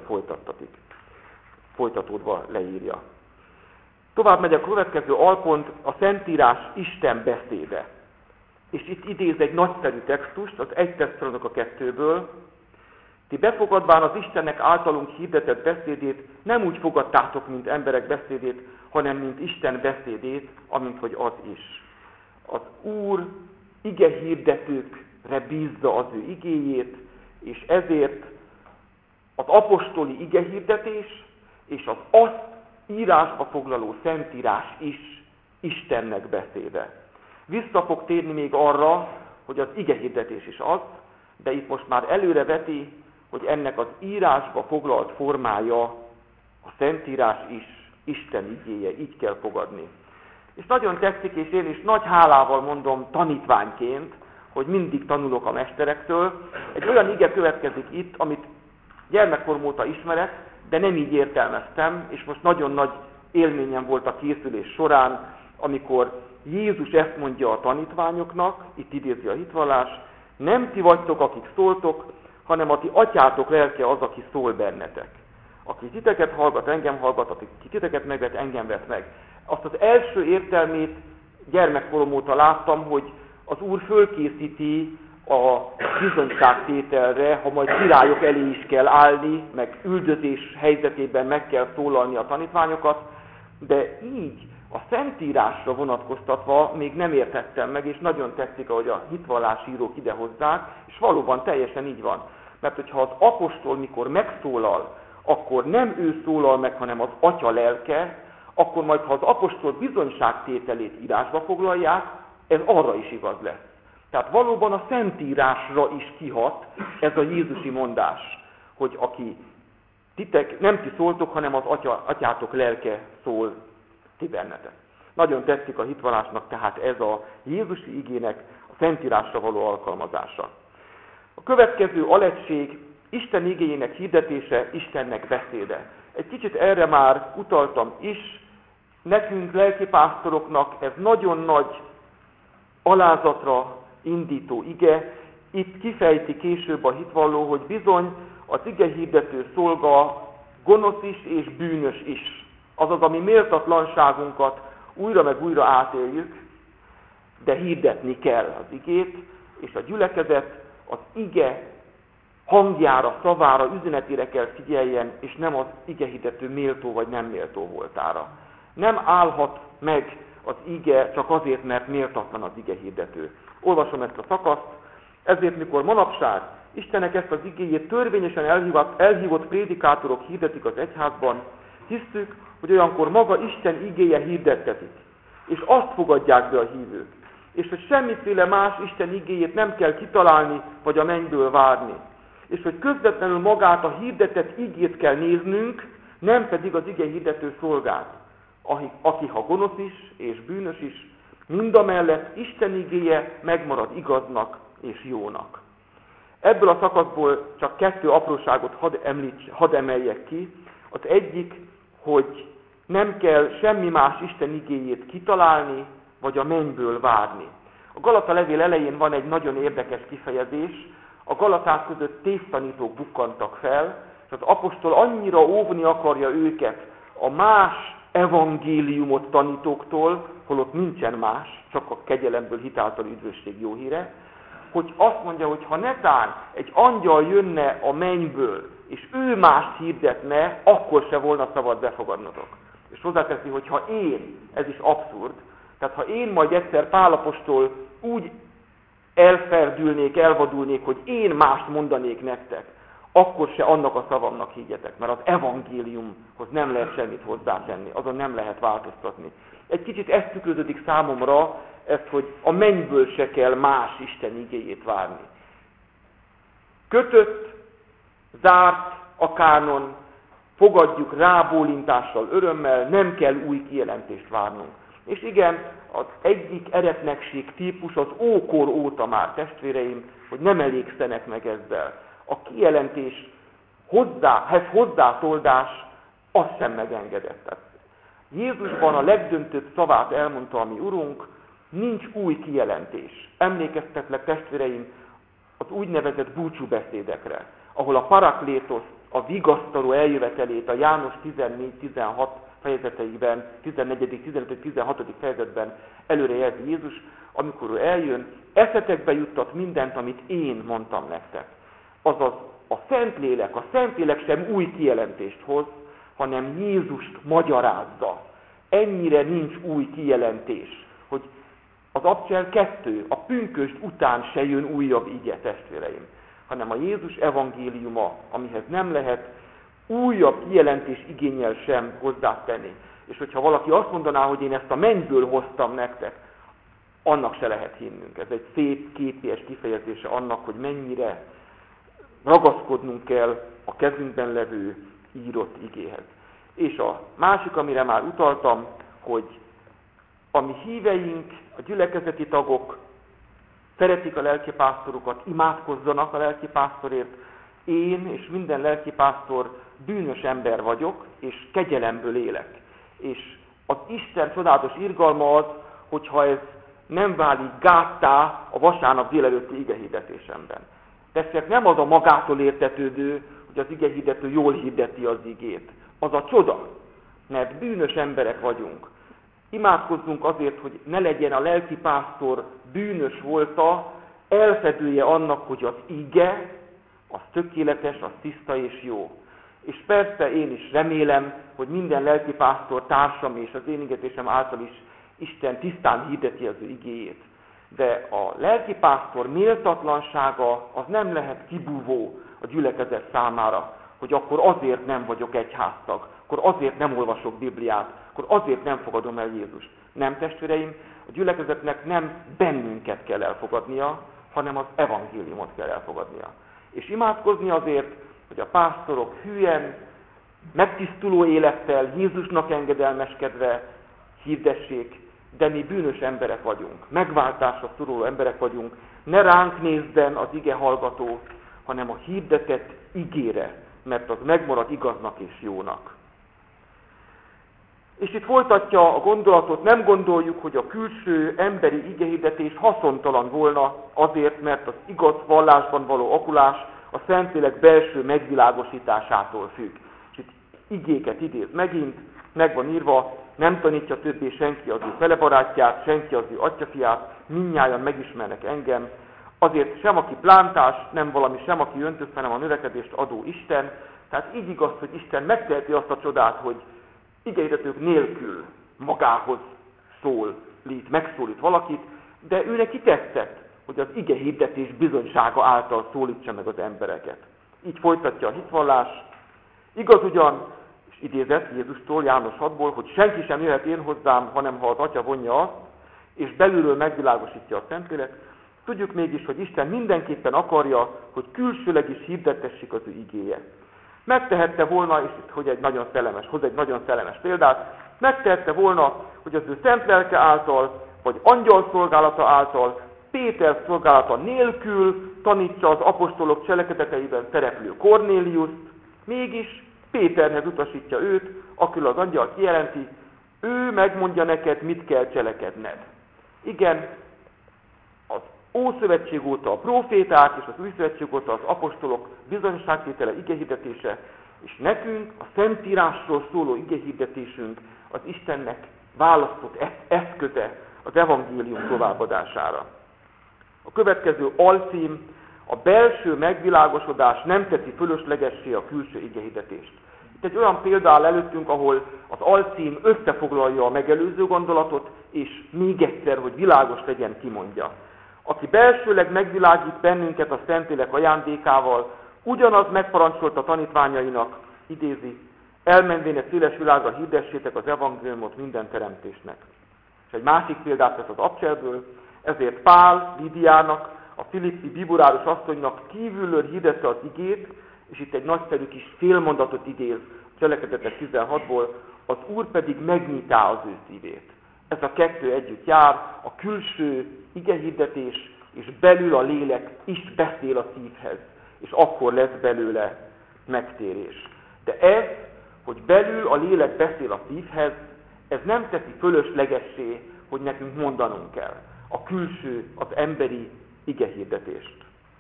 folytatódva leírja. Tovább megy a következő alpont, a Szentírás Isten beszéde. És itt idéz egy nagyszerű textust, az 1 Tesszalonika 2-ből. Ti befogadván az Istennek általunk hirdetett beszédét nem úgy fogadtátok, mint emberek beszédét, hanem mint Isten beszédét, amint hogy az is. Az Úr ige hirdetőkre bízza az ő igéjét, és ezért az apostoli ige hirdetés és az azt írásba foglaló Szentírás is Istennek beszéde. Vissza fog térni még arra, hogy az ige hirdetés is az, de itt most már előre veti, hogy ennek az írásba foglalt formája, a Szentírás is Isten igéje, így kell fogadni. És nagyon tetszik, és én is nagy hálával mondom tanítványként, hogy mindig tanulok a mesterektől. Egy olyan ige következik itt, amit gyermekkorom óta ismerek, de nem így értelmeztem, és most nagyon nagy élményem volt a készülés során, amikor Jézus ezt mondja a tanítványoknak, itt idézi a hitvallás, nem ti vagytok, akik szóltok, hanem a ti atyátok lelke az, aki szól bennetek. Aki titeket hallgat, engem hallgat, aki titeket megvet, engem vet meg. Azt az első értelmét gyermekkorom óta láttam, hogy az Úr fölkészíti a bizonyságtételre, ha majd királyok elé is kell állni, meg üldözés helyzetében meg kell szólalni a tanítványokat, de így a Szentírásra vonatkoztatva még nem értettem meg, és nagyon tetszik, ahogy a hitvallásírók idehozzák, és valóban teljesen így van. Mert hogyha az apostol mikor megszólal, akkor nem ő szólal meg, hanem az Atya lelke, akkor majd, ha az apostol bizonyságtételét írásba foglalják, ez arra is igaz lesz. Tehát valóban a Szentírásra is kihat ez a jézusi mondás, hogy aki nem ti szóltok, hanem az atyátok lelke szól ti bennetek. Nagyon tetszik a hitvallásnak tehát ez a jézusi igének a Szentírásra való alkalmazása. A következő alettség Isten igéjének hirdetése, Istennek beszéde. Egy kicsit erre már utaltam is, nekünk lelkipásztoroknak ez nagyon nagy alázatra indító ige. Itt kifejti később a hitvalló, hogy bizony az ige hirdető szolga gonosz is és bűnös is. Azaz, ami méltatlanságunkat újra meg újra átéljük, de hirdetni kell az igét, és a gyülekezet az ige hangjára, szavára, üzenetére kell figyeljen, és nem az ige hirdető méltó vagy nem méltó voltára. Nem állhat meg az ige csak azért, mert méltatlan az ige hirdető. Olvasom ezt a szakaszt, ezért mikor manapság Istennek ezt az igéjét törvényesen elhívott prédikátorok hirdetik az egyházban, hisszük, hogy olyankor maga Isten igéje hirdettetik, és azt fogadják be a hívők, és hogy semmiféle más Isten igéjét nem kell kitalálni, vagy a mennyből várni. és hogy közvetlenül magát a hirdetett igét kell néznünk, nem pedig az ige hirdető szolgát, aki ha gonosz is és bűnös is, mindamellett Isten igéje megmarad igaznak és jónak. Ebből a szakaszból csak 2 apróságot hadd emeljek ki. Az egyik, hogy nem kell semmi más Isten igéjét kitalálni, vagy a mennyből várni. A Galata levél elején van egy nagyon érdekes kifejezés. A Galaták között tévtanítók bukkantak fel, és az apostol annyira óvni akarja őket a más evangéliumot tanítóktól, holott nincsen más, csak a kegyelemből hitáltal üdvösség jó híre, hogy azt mondja, hogy ha netán egy angyal jönne a mennyből, és ő mást hirdetne, akkor se volna szabad befogadnotok. És hozzáteszi, hogy ha én, ez is abszurd, tehát ha én majd egyszer Pál apostol úgy elferdülnék, elvadulnék, hogy én mást mondanék nektek, akkor se annak a szavamnak higgyetek, mert az evangéliumhoz nem lehet semmit hozzátenni, azon nem lehet változtatni. Egy kicsit ez tükröződik számomra, ezt, hogy a mennyből se kell más Isten igéjét várni. Kötött, zárt a kánon, fogadjuk rá bólintással, örömmel, nem kell új kijelentést várnunk. És igen, az egyik eretnekség típus az ókor óta már, testvéreim, hogy nem elégszenek meg ezzel. A kijelentés hozzátoldás, az sem megengedett. Tehát Jézusban a legdöntőbb szavát elmondta a mi Urunk, nincs új kijelentés. Emlékeztetlek, testvéreim, az úgynevezett búcsúbeszédekre, ahol a paraklétos, a vigasztaló eljövetelét a János 14-16 fejezeteiben, 14., 15., 16. fejezetben előre jelzi Jézus, amikor ő eljön, eszetekbe juttat mindent, amit én mondtam nektek. Azaz a Szentlélek sem új kijelentést hoz, hanem Jézust magyarázza. Ennyire nincs új kijelentés, hogy az Abcsel 2, a pünkösd után se jön újabb ige, testvéreim, hanem a Jézus evangéliuma, amihez nem lehet újabb kijelentés igénnyel sem hozzátenni. És hogyha valaki azt mondaná, hogy én ezt a mennyből hoztam nektek, annak se lehet hinnünk. Ez egy szép, képies kifejezése annak, hogy mennyire ragaszkodnunk kell a kezünkben levő írott igéhez. És a másik, amire már utaltam, hogy a mi híveink, a gyülekezeti tagok szeretik a lelkipásztorukat, imádkozzanak a lelkipásztorért. Én és minden lelkipásztor bűnös ember vagyok, és kegyelemből élek. És az Isten csodálatos irgalma az, hogyha ez nem válik gáttá a vasárnap délelőtti igehirdetésemben. Tessék, nem az a magától értetődő, hogy az igehirdető jól hirdeti az igét. Az a csoda, mert bűnös emberek vagyunk. Imádkozzunk azért, hogy ne legyen a lelkipásztor bűnös volta, elfedője annak, hogy az ige, az tökéletes, az tiszta és jó. És persze én is remélem, hogy minden lelkipásztor társam és az én igetésem által is Isten tisztán hirdeti az ő igéjét. De a lelkipásztor méltatlansága az nem lehet kibúvó a gyülekezet számára, hogy akkor azért nem vagyok egyháztag, akkor azért nem olvasok Bibliát, akkor azért nem fogadom el Jézust. Nem, testvéreim, a gyülekezetnek nem bennünket kell elfogadnia, hanem az evangéliumot kell elfogadnia. És imádkozni azért, hogy a pásztorok hülyen, megtisztuló élettel, Jézusnak engedelmeskedve hirdessék, de mi bűnös emberek vagyunk, megváltásra szoruló emberek vagyunk, ne ránk nézzen az ige hallgató, hanem a hirdetett igére, mert az megmarad igaznak és jónak. És itt folytatja a gondolatot, nem gondoljuk, hogy a külső emberi igehirdetés haszontalan volna azért, mert az igaz vallásban való okulás a Szentlélek belső megvilágosításától függ. És itt igéket idéz megint, meg van írva, nem tanítja többé senki az ő felebarátját, senki az ő atyafiát, mindnyájan megismernek engem, azért sem aki plántás, nem valami, sem aki öntött, hanem a növekedést adó Isten. Tehát így igaz, hogy Isten megteheti azt a csodát, hogy igehirdetők nélkül magához megszólít valakit, de ő neki tetszett, hogy az igehirdetés bizonysága által szólítsa meg az embereket. Így folytatja a hitvallás. Igaz ugyan, és idézett Jézustól, János 6-ból, hogy senki sem jöhet én hozzám, hanem ha az Atya vonja azt, és belülről megvilágosítja a Szentlélek, Tudjuk mégis, hogy Isten mindenképpen akarja, hogy külsőleg is hirdettessék az ő igéje. Megtehette volna, és itt hoz egy nagyon szellemes példát, megtehette volna, hogy az ő szent lelke által, vagy angyal szolgálata által, Péter szolgálata nélkül tanítsa az apostolok cselekedeteiben szereplő Kornéliuszt, mégis Péterhez utasítja őt, akiről az angyal kijelenti, ő megmondja neked, mit kell cselekedned. Igen, az Ószövetség óta a próféták, és az Új Szövetség óta az apostolok bizonyságtétele, igehirdetése, és nekünk a Szentírásról szóló igehirdetésünk az Istennek választott eszköze az evangélium továbbadására. A következő alcím, a belső megvilágosodás nem teszi fölöslegessé a külső igehirdetést. Itt egy olyan példa áll előttünk, ahol az alcím összefoglalja a megelőző gondolatot, és még egyszer, hogy világos legyen, kimondja. Aki belsőleg megvilágít bennünket a Szentlélek ajándékával, ugyanaz megparancsolta tanítványainak, idézi, elmenvén egy széles világra hirdessétek az evangéliumot minden teremtésnek. És egy másik példát vesz az Abcselből, ezért Pál Lidiának, a filippi biburáros asszonynak kívülről hirdette az igét, és itt egy nagyszerű kis félmondatot idéz Cselekedetek 16-ból, az Úr pedig megnyitá az ő szívét. Ez a kettő együtt jár, a külső igehirdetés, és belül a lélek is beszél a szívhez, és akkor lesz belőle megtérés. De ez, hogy belül a lélek beszél a szívhez, ez nem teszi fölöslegessé, hogy nekünk mondanunk kell. A külső, az emberi igehirdetést.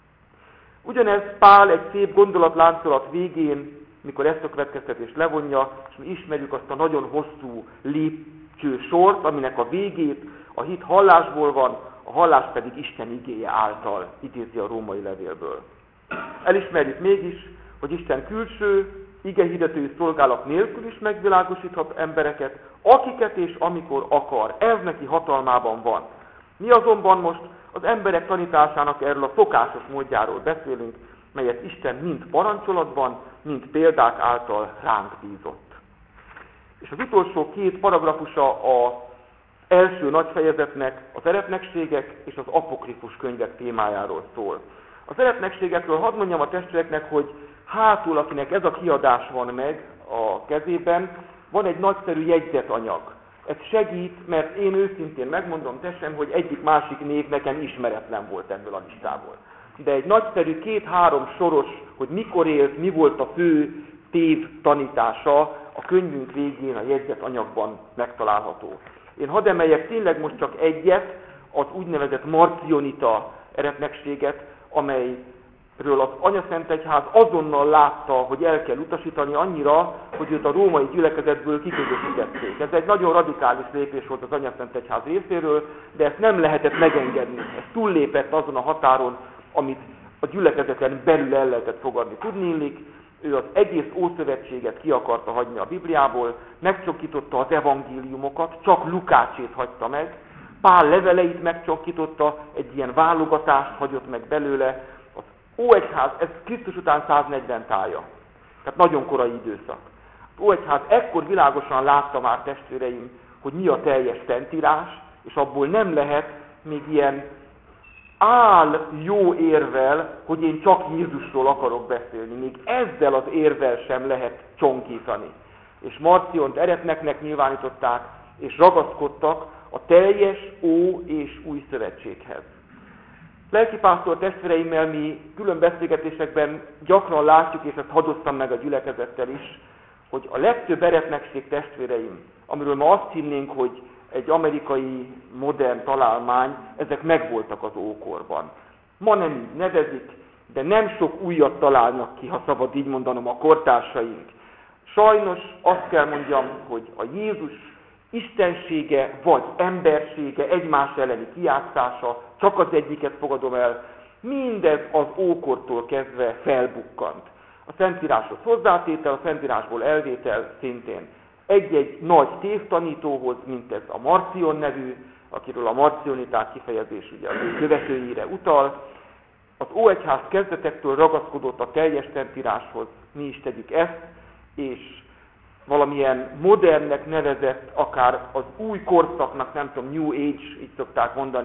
Ugyanez Pál egy szép gondolatláncolat végén, mikor ezt a következtetést levonja, és mi ismerjük azt a nagyon hosszú lépcsősort, aminek a végét a hit hallásból van, a hallás pedig Isten igéje által, idézi a római levélből. Elismerjük mégis, hogy Isten külső, igehirdetői szolgálat nélkül is megvilágosíthat embereket, akiket és amikor akar. Ez neki hatalmában van. Mi azonban most az emberek tanításának erről a szokásos módjáról beszélünk, melyet Isten mind parancsolatban, mind példák által ránk bízott. És az utolsó két paragrafusa az első nagy fejezetnek az eretnekségek és az apokrifus könyvek témájáról szól. Az eretnekségekről hadd mondjam a testvéreknek, hogy hátul, akinek ez a kiadás van meg a kezében, van egy nagyszerű jegyzetanyag. Ez segít, mert én őszintén megmondom, tesem, hogy egyik-másik név nekem ismeretlen volt ebből a listából. De egy nagyszerű 2-3 soros, hogy mikor élt, mi volt a fő tév tanítása, a könyvünk végén a jegyzetanyagban megtalálható. Én hadd emeljek tényleg most csak egyet, az úgynevezett marcionita eretnekséget, amelyről az Anyaszentegyház azonnal látta, hogy el kell utasítani annyira, hogy őt a római gyülekezetből kiközösítették. Ez egy nagyon radikális lépés volt az Anyaszentegyház részéről, de ezt nem lehetett megengedni. Ez túllépett azon a határon, amit a gyülekezeten belül el lehetett fogadni. Tudniillik, ő az egész Ószövetséget ki akarta hagyni a Bibliából, megcsonkította az evangéliumokat, csak Lukácsét hagyta meg, Pál leveleit megcsonkította, egy ilyen válogatást hagyott meg belőle. Az Óegyház, ez Krisztus után 140 tája, tehát nagyon korai időszak. Az Óegyház ekkor világosan látta már, testvéreim, hogy mi a teljes Szentírás, és abból nem lehet még ilyen jó érvel, hogy én csak Jézusról akarok beszélni. Még ezzel az érvel sem lehet csonkítani. És Marciont eretneknek nyilvánították, és ragaszkodtak a teljes Ó és Új Szövetséghez. Lelkipásztor testvéreimmel mi külön beszélgetésekben gyakran látjuk, és ezt hadoztam meg a gyülekezettel is, hogy a legtöbb eretnekség, testvéreim, amiről ma azt hinnénk, hogy egy amerikai modern találmány, ezek megvoltak az ókorban. Ma nem így nevezik, de nem sok újat találnak ki, ha szabad így mondanom, a kortársaink. Sajnos azt kell mondjam, hogy a Jézus istensége vagy embersége, egymás elleni kijátszása, csak az egyiket fogadom el, mindez az ókortól kezdve felbukkant. A Szentíráshoz hozzátétel, a Szentírásból elvétel szintén. Egy-egy nagy tévtanítóhoz, mint ez a Marcion nevű, akiről a marcioniták kifejezés ugye az ő követőire utal. Az Óegyház kezdetektől ragaszkodott a teljes Szentíráshoz, mi is tegyük ezt, és valamilyen modernnek nevezett, akár az új korszaknak, nem tudom, New Age, így szokták mondani,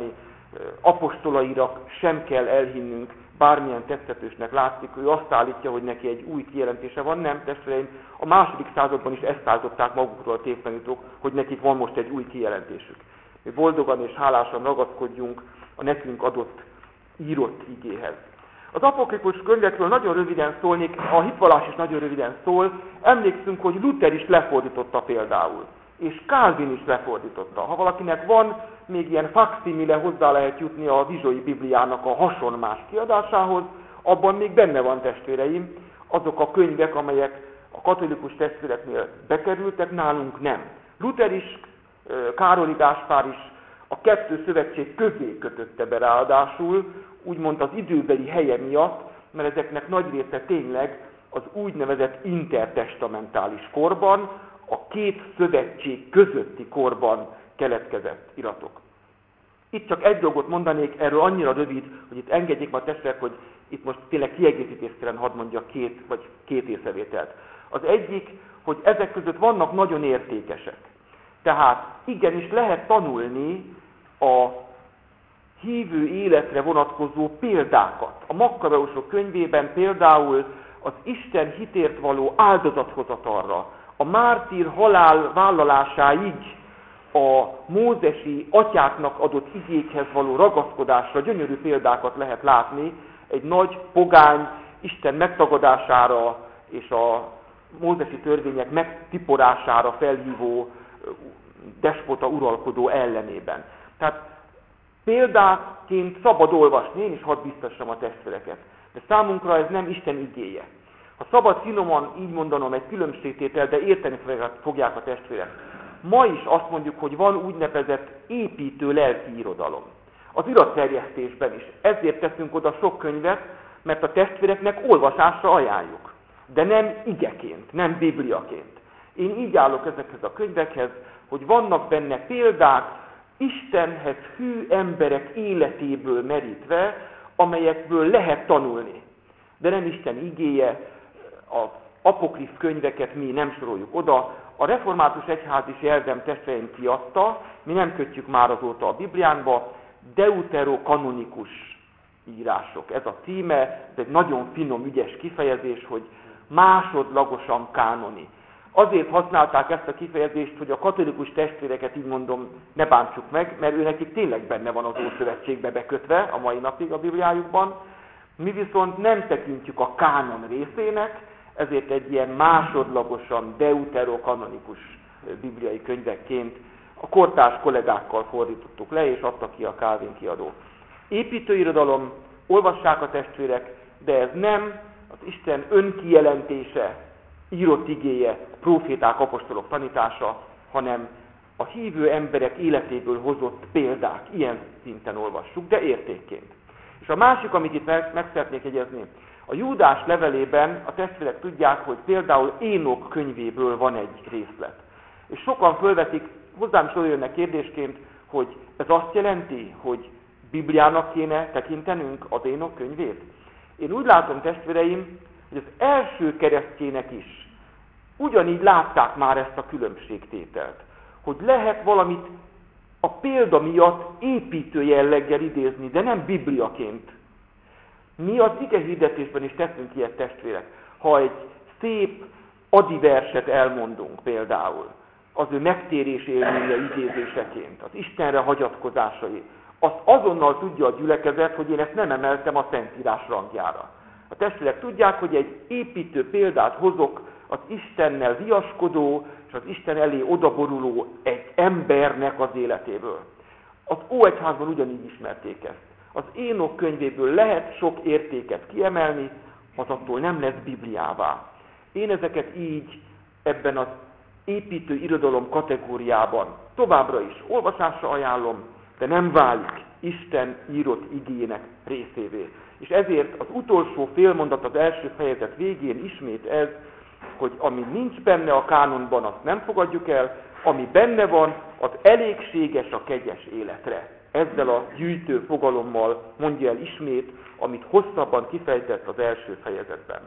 apostolaira sem kell elhinnünk, bármilyen tetszetősnek látszik, ő azt állítja, hogy neki egy új kijelentése van. Nem, testvéreim, a második században is ezt állították magukról a tévtanítók, hogy nekik van most egy új kijelentésük. Mi boldogan és hálásan ragaszkodjunk a nekünk adott írott igéhez. Az apokrifus könyvekről nagyon röviden szólnék, a hitvallás is nagyon röviden szól. Emlékszünk, hogy Luther is lefordította például, és Calvin is lefordította. Ha valakinek van még ilyen faksimile, hozzá lehet jutni a Vizsói Bibliának a hasonmás kiadásához, abban még benne van, testvéreim, azok a könyvek, amelyek a katolikus testvéreknél bekerültek, nálunk nem. Luther is, Károli Gáspár is a kettő szövetség közé kötötte be ráadásul, úgymond az időbeli helye miatt, mert ezeknek nagy része tényleg az úgynevezett intertestamentális korban, a két szövetség közötti korban keletkezett iratok. Itt csak egy dolgot mondanék, erről annyira rövid, hogy itt engedjék ma testvérek, hogy itt most tényleg kiegészítésszerűen hadd mondjak két észrevételt. Az egyik, hogy ezek között vannak nagyon értékesek. Tehát igenis lehet tanulni a hívő életre vonatkozó példákat. A Makkabeusok könyvében például az Isten hitért való áldozathozatalra, a mártír halál vállalásáig a mózesi atyáknak adott igékhez való ragaszkodásra gyönyörű példákat lehet látni, egy nagy pogány Isten megtagadására és a mózesi törvények megtiporására felhívó despota uralkodó ellenében. Tehát példáként szabad olvasni, én is hadd biztassam a testvéreket, de számunkra ez nem Isten igéje. Ha szabad finoman így mondanom egy különbségtétel, de érteni fogják a testvérek. Ma is azt mondjuk, hogy van úgynevezett építő lelki irodalom. Az iratterjesztésben is. Ezért teszünk oda sok könyvet, mert a testvéreknek olvasásra ajánljuk. De nem igeként, nem bibliaként. Én így állok ezekhez a könyvekhez, hogy vannak benne példák Istenhez hű emberek életéből merítve, amelyekből lehet tanulni. De nem Isten igéje, az apokrif könyveket mi nem soroljuk oda. A református egyház is jelzem testvéreim kiadta, mi nem kötjük már azóta a Bibliánkba, deuterokanonikus írások. Ez a címe, ez egy nagyon finom, ügyes kifejezés, hogy másodlagosan kánoni. Azért használták ezt a kifejezést, hogy a katolikus testvéreket, így mondom, ne bántsuk meg, mert őnekik tényleg benne van az Ószövetségbe bekötve a mai napig a Bibliájukban. Mi viszont nem tekintjük a kánon részének, ezért egy ilyen másodlagosan deuterokanonikus bibliai könyvekként a kortárs kollégákkal fordítottuk le, és adta ki a Calvin kiadó. Építőirodalom, olvassák a testvérek, de ez nem az Isten önkijelentése, írott igéje, próféták, apostolok tanítása, hanem a hívő emberek életéből hozott példák. Ilyen szinten olvassuk, de értékként. És a másik, amit itt meg szeretnék jegyezni, a Júdás levelében a testvérek tudják, hogy például Énok könyvéből van egy részlet. És sokan fölvetik, hozzám is olyan jönnek kérdésként, hogy ez azt jelenti, hogy Bibliának kéne tekintenünk az Énok könyvét. Én úgy látom, testvéreim, hogy az első keresztjének is ugyanígy látták már ezt a különbségtételt. Hogy lehet valamit a példa miatt építő jelleggel idézni, de nem bibliaként. Mi az igehirdetésben is teszünk ilyet, testvérek. Ha egy szép adiverset elmondunk például, az ő megtérés élménye idézéseként, az Istenre hagyatkozásai, azt azonnal tudja a gyülekezet, hogy én ezt nem emeltem a Szentírás rangjára. A testvérek tudják, hogy egy építő példát hozok az Istennel viaskodó, és az Isten elé odaboruló egy embernek az életéből. Az Óegyházban ugyanígy ismerték ezt. Az Énok könyvéből lehet sok értéket kiemelni, az attól nem lesz Bibliává. Én ezeket így ebben az építő irodalom kategóriában továbbra is olvasásra ajánlom, de nem válik Isten írott igének részévé. És ezért az utolsó félmondat az első fejezet végén ismét ez, hogy ami nincs benne a kánonban, azt nem fogadjuk el, ami benne van, az elégséges a kegyes életre. Ezzel a gyűjtő fogalommal mondja el ismét, amit hosszabban kifejtett az első fejezetben.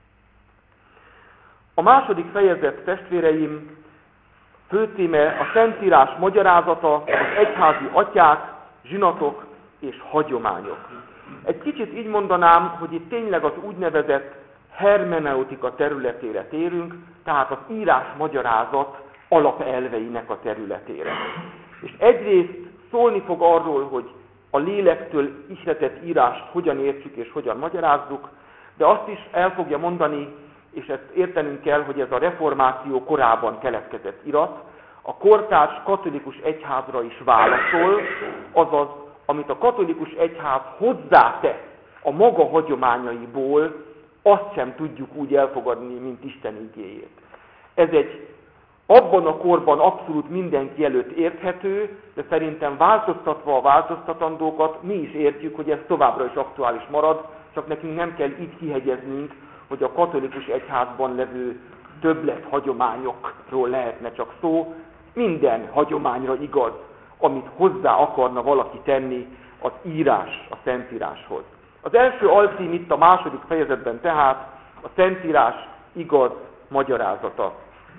A második fejezet, testvéreim, főcíme a Szentírás magyarázata, az egyházi atyák, zsinatok és hagyományok. Egy kicsit így mondanám, hogy itt tényleg az úgynevezett hermeneutika területére térünk, tehát az írás-magyarázat alapelveinek a területére. És egyrészt szólni fog arról, hogy a lélektől ihletett írást hogyan értsük és hogyan magyarázzuk, de azt is el fogja mondani, és ezt értenünk kell, hogy ez a reformáció korában keletkezett irat, a kortárs katolikus egyházra is válaszol, azaz, amit a katolikus egyház hozzátesz a maga hagyományaiból, azt sem tudjuk úgy elfogadni, mint Isten igéjét. Ez egy abban a korban abszolút mindenki előtt érthető, de szerintem változtatva a változtatandókat, mi is értjük, hogy ez továbbra is aktuális marad, csak nekünk nem kell így kihegyeznünk, hogy a katolikus egyházban levő többlet hagyományokról lehetne csak szó. Minden hagyományra igaz, amit hozzá akarna valaki tenni az írás, a Szentíráshoz. Az első alcím itt a második fejezetben tehát a Szentírás igaz magyarázata.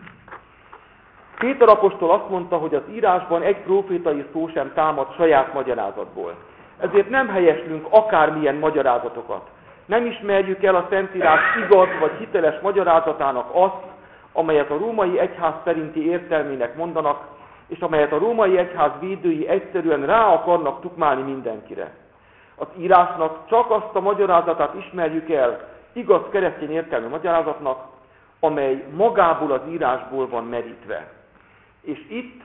Péter apostol azt mondta, hogy az írásban egy prófétai szó sem támad saját magyarázatból. Ezért nem helyeslünk akármilyen magyarázatokat. Nem ismerjük el a Szentírás igaz vagy hiteles magyarázatának azt, amelyet a római egyház szerinti értelmének mondanak, és amelyet a római egyház védői egyszerűen rá akarnak tukmálni mindenkire. Az írásnak csak azt a magyarázatát ismerjük el, igaz keresztény értelmű magyarázatnak, amely magából az írásból van merítve. És itt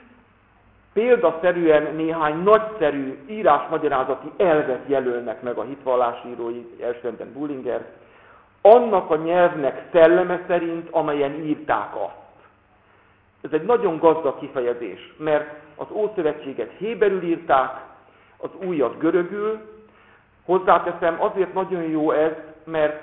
példaszerűen néhány nagyszerű írásmagyarázati elvet jelölnek meg a hitvallásírói, elsősorban Bullinger, annak a nyelvnek szelleme szerint, amelyen írták azt. Ez egy nagyon gazdag kifejezés, mert az Ószövetséget héberül írták, az újat görögül. Hozzáteszem, azért nagyon jó ez, mert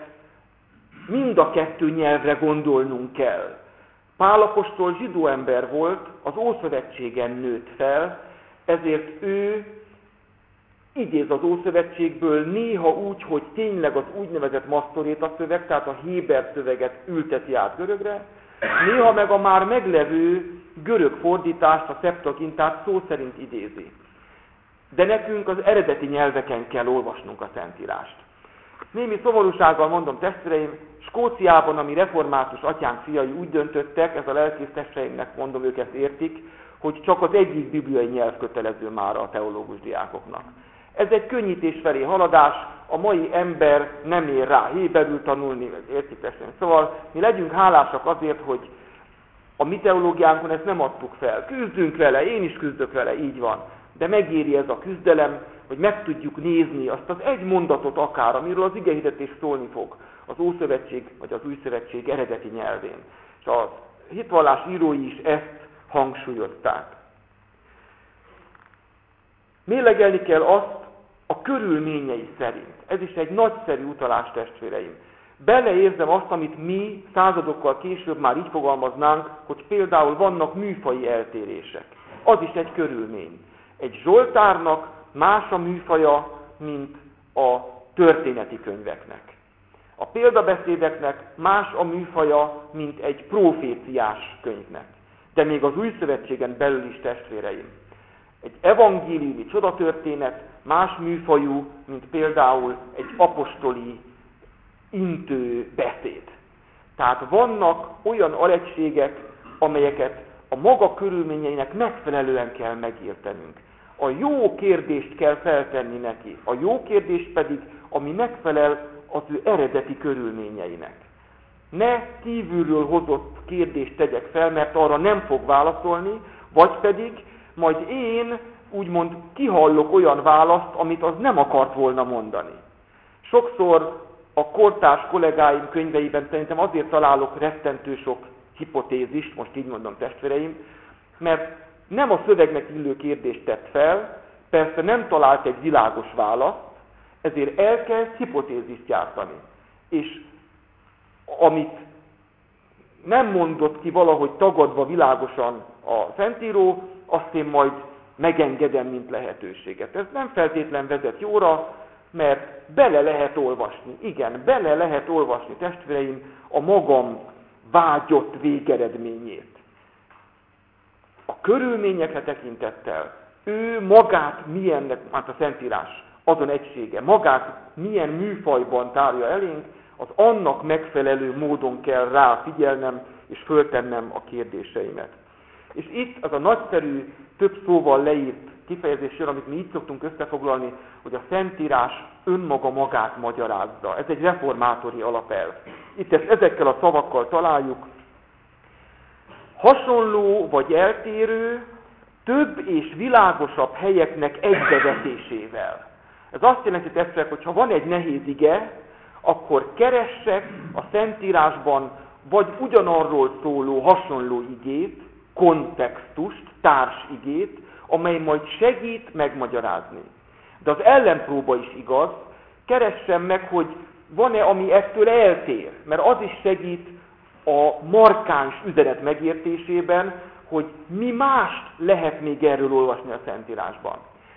mind a kettő nyelvre gondolnunk kell. Pál apostol zsidó ember volt, az Ószövetségen nőtt fel, ezért ő idéz az Ószövetségből néha úgy, hogy tényleg az úgynevezett masztoréta szöveg, tehát a héber szöveget ülteti át görögre, néha meg a már meglevő görög fordítást, a Szeptuagintát szó szerint idézi. De nekünk az eredeti nyelveken kell olvasnunk a Szentírást. Némi szomorúsággal mondom, testvéreim, Skóciában, ami református atyánk fiai úgy döntöttek, ez a lelkész testvéreimnek mondom, ők ezt értik, hogy csak az egyik bibliai nyelv kötelező már a teológus diákoknak. Ez egy könnyítés felé haladás, a mai ember nem ér rá héberül tanulni, értik testvéreim. Szóval mi legyünk hálásak azért, hogy a mi teológiánkon ezt nem adtuk fel. Küzdünk vele, én is küzdök vele, így van. De megéri ez a küzdelem, hogy meg tudjuk nézni azt az egy mondatot akár, amiről az igehirdetés szólni fog az Ószövetség vagy az Újszövetség eredeti nyelvén. És a hitvallás írói is ezt hangsúlyozták. Mérlegelni kell azt a körülményei szerint. Ez is egy nagyszerű utalás, testvéreim. Beleérzem azt, amit mi századokkal később már így fogalmaznánk, hogy például vannak műfaji eltérések. Az is egy körülmény. Egy zsoltárnak más a műfaja, mint a történeti könyveknek. A példabeszédeknek más a műfaja, mint egy proféciás könyvnek. De még az Újszövetségen belül is, testvéreim. Egy evangéliumi csodatörténet más műfajú, mint például egy apostoli intő beszéd. Tehát vannak olyan alegységek, amelyeket a maga körülményeinek megfelelően kell megértenünk. A jó kérdést kell feltenni neki, a jó kérdést pedig, ami megfelel az ő eredeti körülményeinek. Ne kívülről hozott kérdést tegyek fel, mert arra nem fog válaszolni, vagy pedig majd én úgymond kihallok olyan választ, amit az nem akart volna mondani. Sokszor a kortárs kollégáim könyveiben szerintem azért találok rettentő sok hipotézist, most így mondom, testvéreim, mert nem a szövegnek illő kérdést tett fel, persze nem talált egy világos választ, ezért elkezd hipotézist gyártani. És amit nem mondott ki valahogy tagadva világosan a Szentíró, azt én majd megengedem, mint lehetőséget. Ez nem feltétlen vezet jóra, mert bele lehet olvasni. Igen, bele lehet olvasni, testvéreim, a magam vágyott végeredményét. A körülményekre tekintettel ő magát milyennek, hát a Szentírás, azon egysége. Magát milyen műfajban tárja elénk, az annak megfelelő módon kell rá figyelnem és föltennem a kérdéseimet. És itt az a nagyszerű, több szóval leírt kifejezés jön, amit mi így szoktunk összefoglalni, hogy a Szentírás önmaga magát magyarázza. Ez egy reformátori alapelv. Itt ezt ezekkel a szavakkal találjuk. Hasonló vagy eltérő, több és világosabb helyeknek egybevetésével. Ez azt jelenti testvérek, hogy ha van egy nehéz ige, akkor keressek a Szentírásban vagy ugyanarról szóló hasonló igét, kontextust, társigét, amely majd segít megmagyarázni. De az ellenpróba is igaz, keressem meg, hogy van-e, ami ettől eltér, mert az is segít a markáns üzenet megértésében, hogy mi mást lehet még erről olvasni a Szentírásban.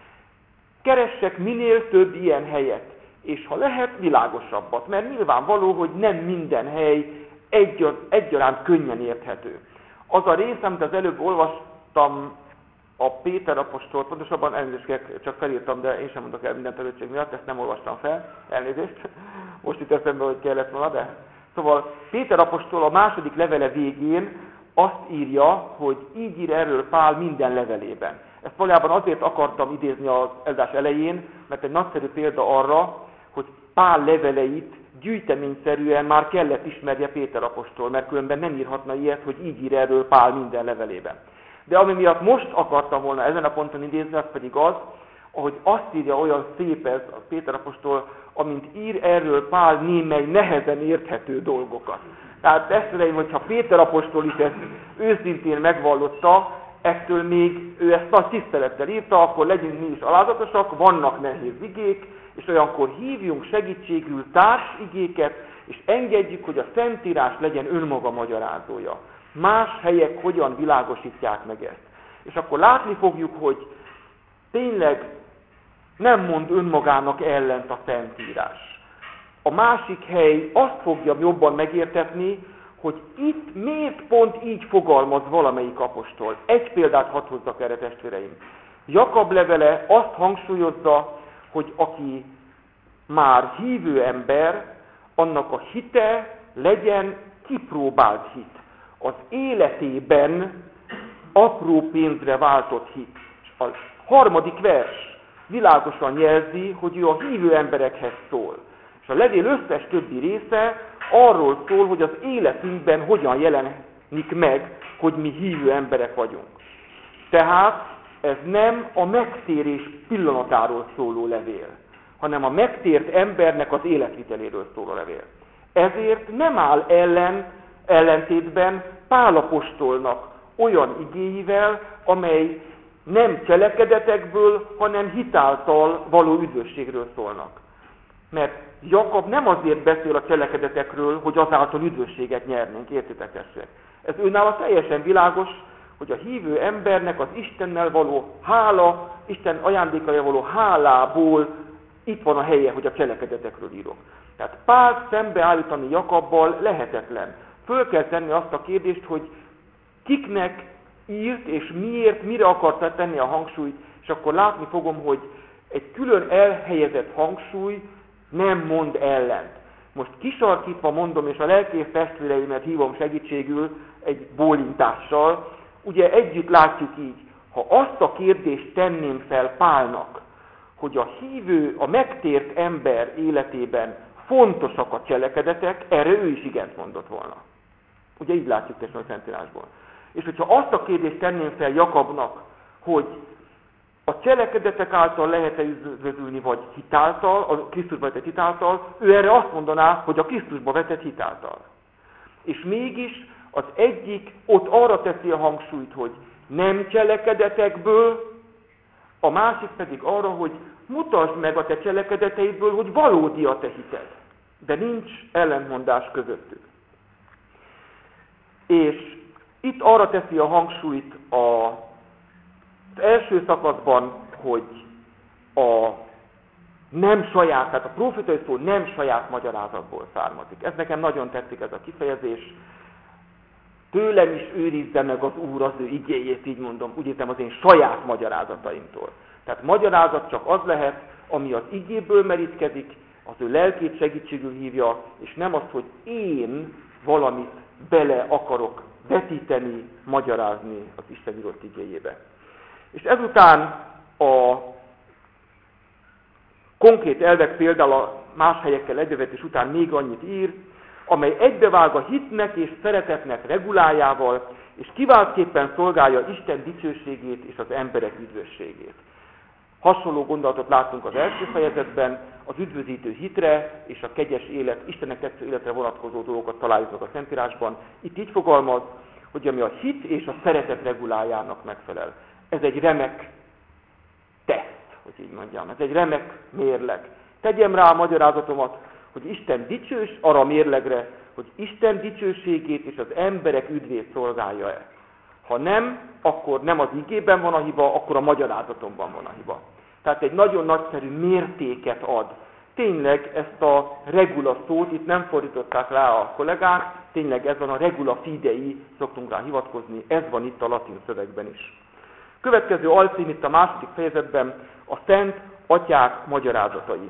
Keressek minél több ilyen helyet, és ha lehet, világosabbat, mert nyilvánvaló, hogy nem minden hely egyaránt könnyen érthető. Az a rész, amit az előbb olvastam a Péter apostol, pontosabban elnézést csak felírtam, de én sem mondok el minden előttség miatt, ezt nem olvastam fel, elnézést. Most itt eszembe, hogy kellett volna, de... Szóval Péter apostol a második levele végén azt írja, hogy így ír erről Pál minden levelében. Ezt valójában azért akartam idézni az eldás elején, mert egy nagyszerű példa arra, hogy Pál leveleit gyűjteményszerűen már kellett ismerje Péter apostol, mert különben nem írhatna ilyet, hogy így ír erről Pál minden levelében. De ami miatt most akartam volna ezen a ponton idézni, az pedig az, ahogy azt írja olyan szép ez a Péter apostol, amint ír erről Pál némely nehezen érthető dolgokat. Tehát testvéreim, hogyha Péter apostol is ezt őszintén megvallotta, ettől még ő ezt nagy tisztelettel írta, akkor legyünk mi is alázatosak, vannak nehéz igék, és olyankor hívjunk segítségül társigéket, és engedjük, hogy a Szentírás legyen önmaga magyarázója. Más helyek hogyan világosítják meg ezt. És akkor látni fogjuk, hogy tényleg nem mond önmagának ellent a Szentírás. A másik hely azt fogja jobban megértetni, hogy itt miért pont így fogalmaz valamelyik apostol. Egy példát hadd hozzak erre, testvéreim. Jakab levele azt hangsúlyozza, hogy aki már hívő ember, annak a hite legyen kipróbált hit. Az életében apró pénzre váltott hit. A harmadik vers világosan jelzi, hogy ő a hívő emberekhez szól. És a levél összes többi része arról szól, hogy az életünkben hogyan jelenik meg, hogy mi hívő emberek vagyunk. Tehát ez nem a megtérés pillanatáról szóló levél, hanem a megtért embernek az életviteléről szóló levél. Ezért nem áll ellentétben Pál apostolnak olyan igéivel, amely nem cselekedetekből, hanem hitáltal való üdvösségről szólnak. Mert Jakab nem azért beszél a cselekedetekről, hogy azáltal üdvösséget nyernénk, értitek testvérek? Ez őnála teljesen világos, hogy a hívő embernek az Istennel való hála, Isten ajándékaira való hálából itt van a helye, hogy a cselekedetekről írok. Tehát Pált szembeállítani Jakabbal lehetetlen. Föl kell tenni azt a kérdést, hogy kiknek írt és miért, mire akarta tenni a hangsúlyt, és akkor látni fogom, hogy egy külön elhelyezett hangsúly nem mond ellent. Most kisarkítva mondom, és a lelkész testvéreimet hívom segítségül egy bólintással, ugye együtt látjuk így, ha azt a kérdést tenném fel Pálnak, hogy a hívő, a megtért ember életében fontosak a cselekedetek, erre ő is igent mondott volna. Ugye így látjuk a Szentírásból. És hogyha azt a kérdést tenném fel Jakabnak, hogy a cselekedetek által lehet-e üdvözülni, vagy hitáltal, a Krisztusba vetett hitáltal, ő erre azt mondaná, hogy a Krisztusba vetett hitáltal. És mégis az egyik ott arra teszi a hangsúlyt, hogy nem cselekedetekből, a másik pedig arra, hogy mutasd meg a te cselekedeteidből, hogy valódi a te hited. De nincs ellentmondás közöttük. És itt arra teszi a hangsúlyt az első szakaszban, hogy a nem saját, tehát a profétai szó nem saját magyarázatból származik. Ez nekem nagyon tetszik ez a kifejezés. Tőlem is őrizze meg az Úr az ő igéjét, így mondom, úgy értem az én saját magyarázataimtól. Tehát magyarázat csak az lehet, ami az igéből merítkezik, az ő lelkét segítségül hívja, és nem az, hogy én valamit bele akarok vetíteni, magyarázni az Isten írott igéjébe. És ezután a konkrét elvek például a más helyekkel egybevetés után még annyit ír, amely egybevág a hitnek és szeretetnek regulájával, és kiváltképpen szolgálja Isten dicsőségét és az emberek üdvösségét. Hasonló gondolatot látunk az első fejezetben, az üdvözítő hitre és a kegyes élet, Istennek tetsző életre vonatkozó dolgokat találjuk a Szentírásban. Itt így fogalmaz, hogy ami a hit és a szeretet regulájának megfelel. Ez egy remek teszt, hogy így mondjam, ez egy remek mérleg. Tegyem rá a magyarázatomat, hogy Isten dicsős arra a mérlegre, hogy Isten dicsőségét és az emberek üdvét szolgálja-e. Ha nem, akkor nem az igében van a hiba, akkor a magyarázatomban van a hiba. Tehát egy nagyon nagyszerű mértéket ad. Tényleg ezt a regula szót, itt nem fordították rá a kollégák, tényleg ez van a regula fidei, szoktunk rá hivatkozni, ez van itt a latin szövegben is. Következő alcím itt a második fejezetben a Szent Atyák magyarázatai.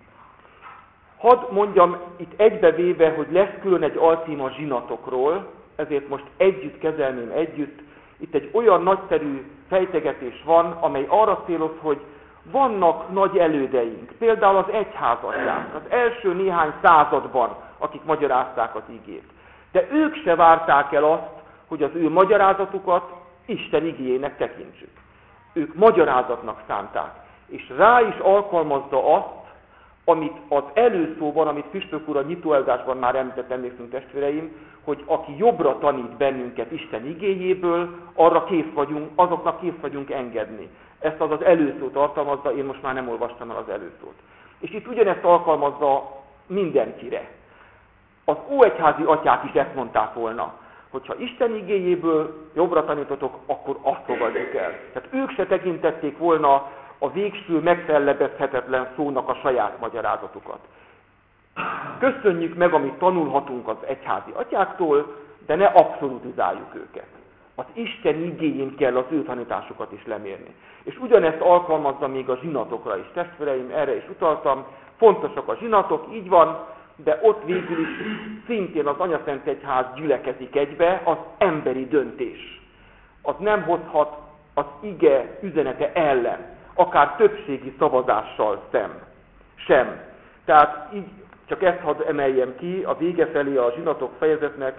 Hadd mondjam itt egybevéve, hogy lesz külön egy alcím a zsinatokról, ezért most együtt kezelném együtt. Itt egy olyan nagyszerű fejtegetés van, amely arra céloz, hogy vannak nagy elődeink, például az egyházatják, az első néhány században, akik magyarázták az igét. De ők se várták el azt, hogy az ő magyarázatukat Isten igéjének tekintsük. Ők magyarázatnak szánták, és rá is alkalmazza azt, amit az előszóban, amit Püspök úr a nyitóeldásban már említett, emlékszünk testvéreim, hogy aki jobbra tanít bennünket Isten igéjéből, azoknak kész vagyunk engedni. Ezt az előszó tartalmazza, én most már nem olvastam el az előszót. És itt ugyanezt alkalmazza mindenkire. Az óegyházi atyák is ezt mondták volna, hogyha Isten igéjéből jobbra tanítotok, akkor azt fogadjuk el. Tehát ők se tekintették volna a végső megfellebezhetetlen szónak a saját magyarázatukat. Köszönjük meg, amit tanulhatunk az egyházi atyáktól, de ne abszolutizáljuk őket. Az Isten igéjén kell az ő tanításukat is lemérni. És ugyanezt alkalmazza még a zsinatokra is. Testvéreim, erre is utaltam, fontosak a zsinatok, így van, de ott végül is szintén az Anyaszent Egyház gyülekezik egybe, az emberi döntés. Az nem hozhat az ige üzenete ellen, akár többségi szavazással sem. Tehát így csak ezt hadd emeljem ki a vége felé a zsinatok fejezetnek,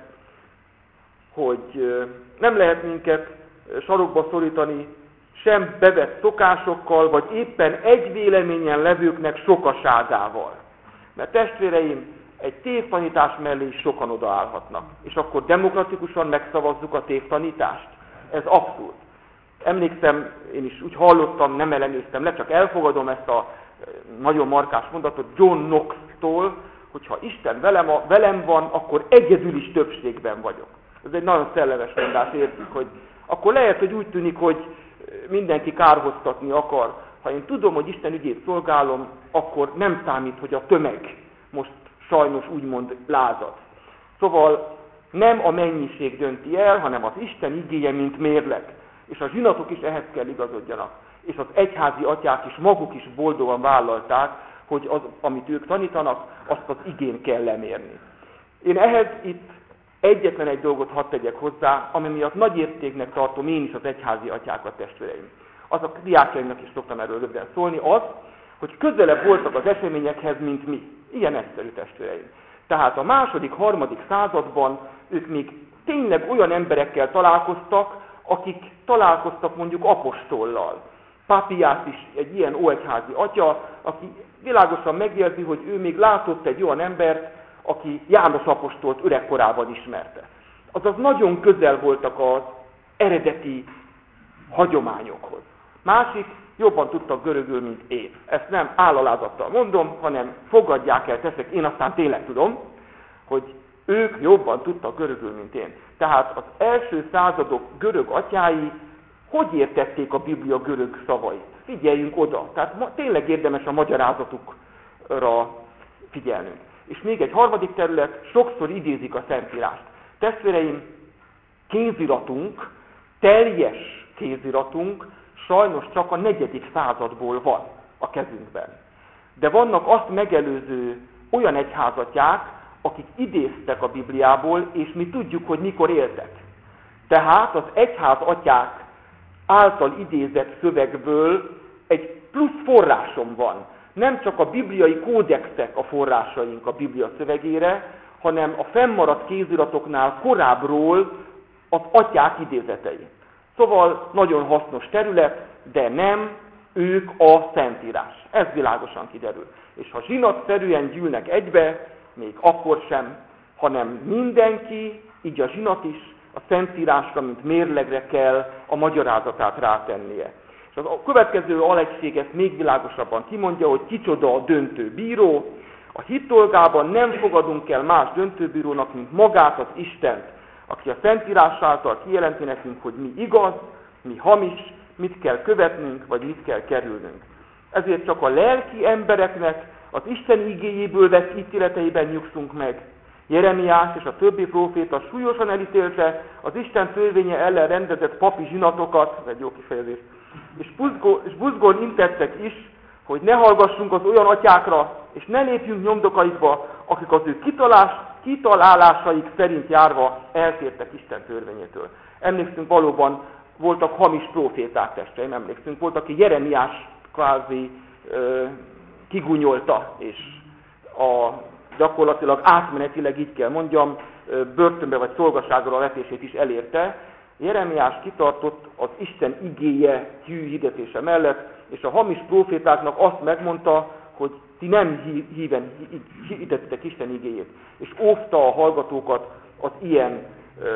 hogy nem lehet minket sarokba szorítani sem bevett szokásokkal, vagy éppen egy véleményen levőknek sokaságával. Mert testvéreim, egy tévtanítás mellé is sokan odaállhatnak. És akkor demokratikusan megszavazzuk a tévtanítást? Ez abszurd. Emlékszem, én is úgy hallottam, nem ellenőztem le, csak elfogadom ezt a nagyon markás mondatot John Knox-tól, hogy ha Isten velem van, akkor egyedül is többségben vagyok. Ez egy nagyon szellemes mondás, értjük, hogy akkor lehet, hogy úgy tűnik, hogy mindenki kárhoztatni akar. Ha én tudom, hogy Isten ügyét szolgálom, akkor nem számít, hogy a tömeg most sajnos úgymond lázad. Szóval nem a mennyiség dönti el, hanem az Isten igéje, mint mérleg. És a zsinatok is ehhez kell igazodjanak. És az egyházi atyák is maguk is boldogan vállalták, hogy az, amit ők tanítanak, azt az igén kell lemérni. Én ehhez itt egyetlen egy dolgot hadd tegyek hozzá, ami miatt nagy értéknek tartom én is az egyházi atyákat, testvéreim. Az a diákjaimnak is szoktam erről röviden szólni, az, hogy közelebb voltak az eseményekhez, mint mi. Ilyen egyszerű, testvéreim. Tehát a második-harmadik században ők még tényleg olyan emberekkel találkoztak, akik találkoztak mondjuk apostollal. Papiász is egy ilyen óegyházi atya, aki világosan megérzi, hogy ő még látott egy olyan embert, aki János apostolt öregkorában ismerte. Azaz nagyon közel voltak az eredeti hagyományokhoz. Másik, jobban tudtak görögül, mint én. Ezt nem állalázattal mondom, hanem fogadják el, teszek, én aztán tényleg tudom, hogy ők jobban tudtak görögül, mint én. Tehát az első századok görög atyái hogy értették a Biblia görög szavait? Figyeljünk oda. Tehát tényleg érdemes a magyarázatukra figyelnünk. És még egy harmadik terület, sokszor idézik a Szentírást. Testvéreim, kéziratunk, teljes kéziratunk sajnos csak a 4. századból van a kezünkben. De vannak azt megelőző olyan egyházatják, akik idéztek a Bibliából, és mi tudjuk, hogy mikor éltek. Tehát az egyház atyák által idézett szövegből egy plusz forrásom van. Nem csak a bibliai kódexek a forrásaink a Biblia szövegére, hanem a fennmaradt kéziratoknál korábbról az atyák idézetei. Szóval nagyon hasznos terület, de nem ők a Szentírás. Ez világosan kiderül. És ha zsinatszerűen gyűlnek egybe, még akkor sem, hanem mindenki, így a zsinat is, a Szentírásra, mint mérlegre kell a magyarázatát rátennie. És a következő alegység ezt még világosabban kimondja, hogy kicsoda a döntő bíró. A hit dolgában nem fogadunk el más döntőbírónak, mint magát, az Istent, aki a Szentírás által kijelenti nekünk, hogy mi igaz, mi hamis, mit kell követnünk, vagy mit kell kerülnünk. Ezért csak a lelki embereknek az Isten igéjéből vett ítéleteiben nyugszunk meg. Jeremiás és a többi próféta súlyosan elítélte az Isten törvénye ellen rendezett papi zsinatokat, ez egy jó kifejezés, és buzgón intettek is, hogy ne hallgassunk az olyan atyákra, és ne lépjünk nyomdokaikba, akik az ő kitalálásaik szerint járva eltértek Isten törvényétől. Emlékszünk, valóban voltak hamis próféták, testvereim, emlékszünk, volt, aki Jeremiás kvázi kigunyolta, és gyakorlatilag átmenetileg, így kell mondjam, börtönbe vagy szolgaságra vetését is elérte. Jeremiás kitartott az Isten igéje hű hirdetése mellett, és a hamis prófétáknak azt megmondta, hogy ti nem híven hirdetitek Isten igéjét, és óvta a hallgatókat az ilyen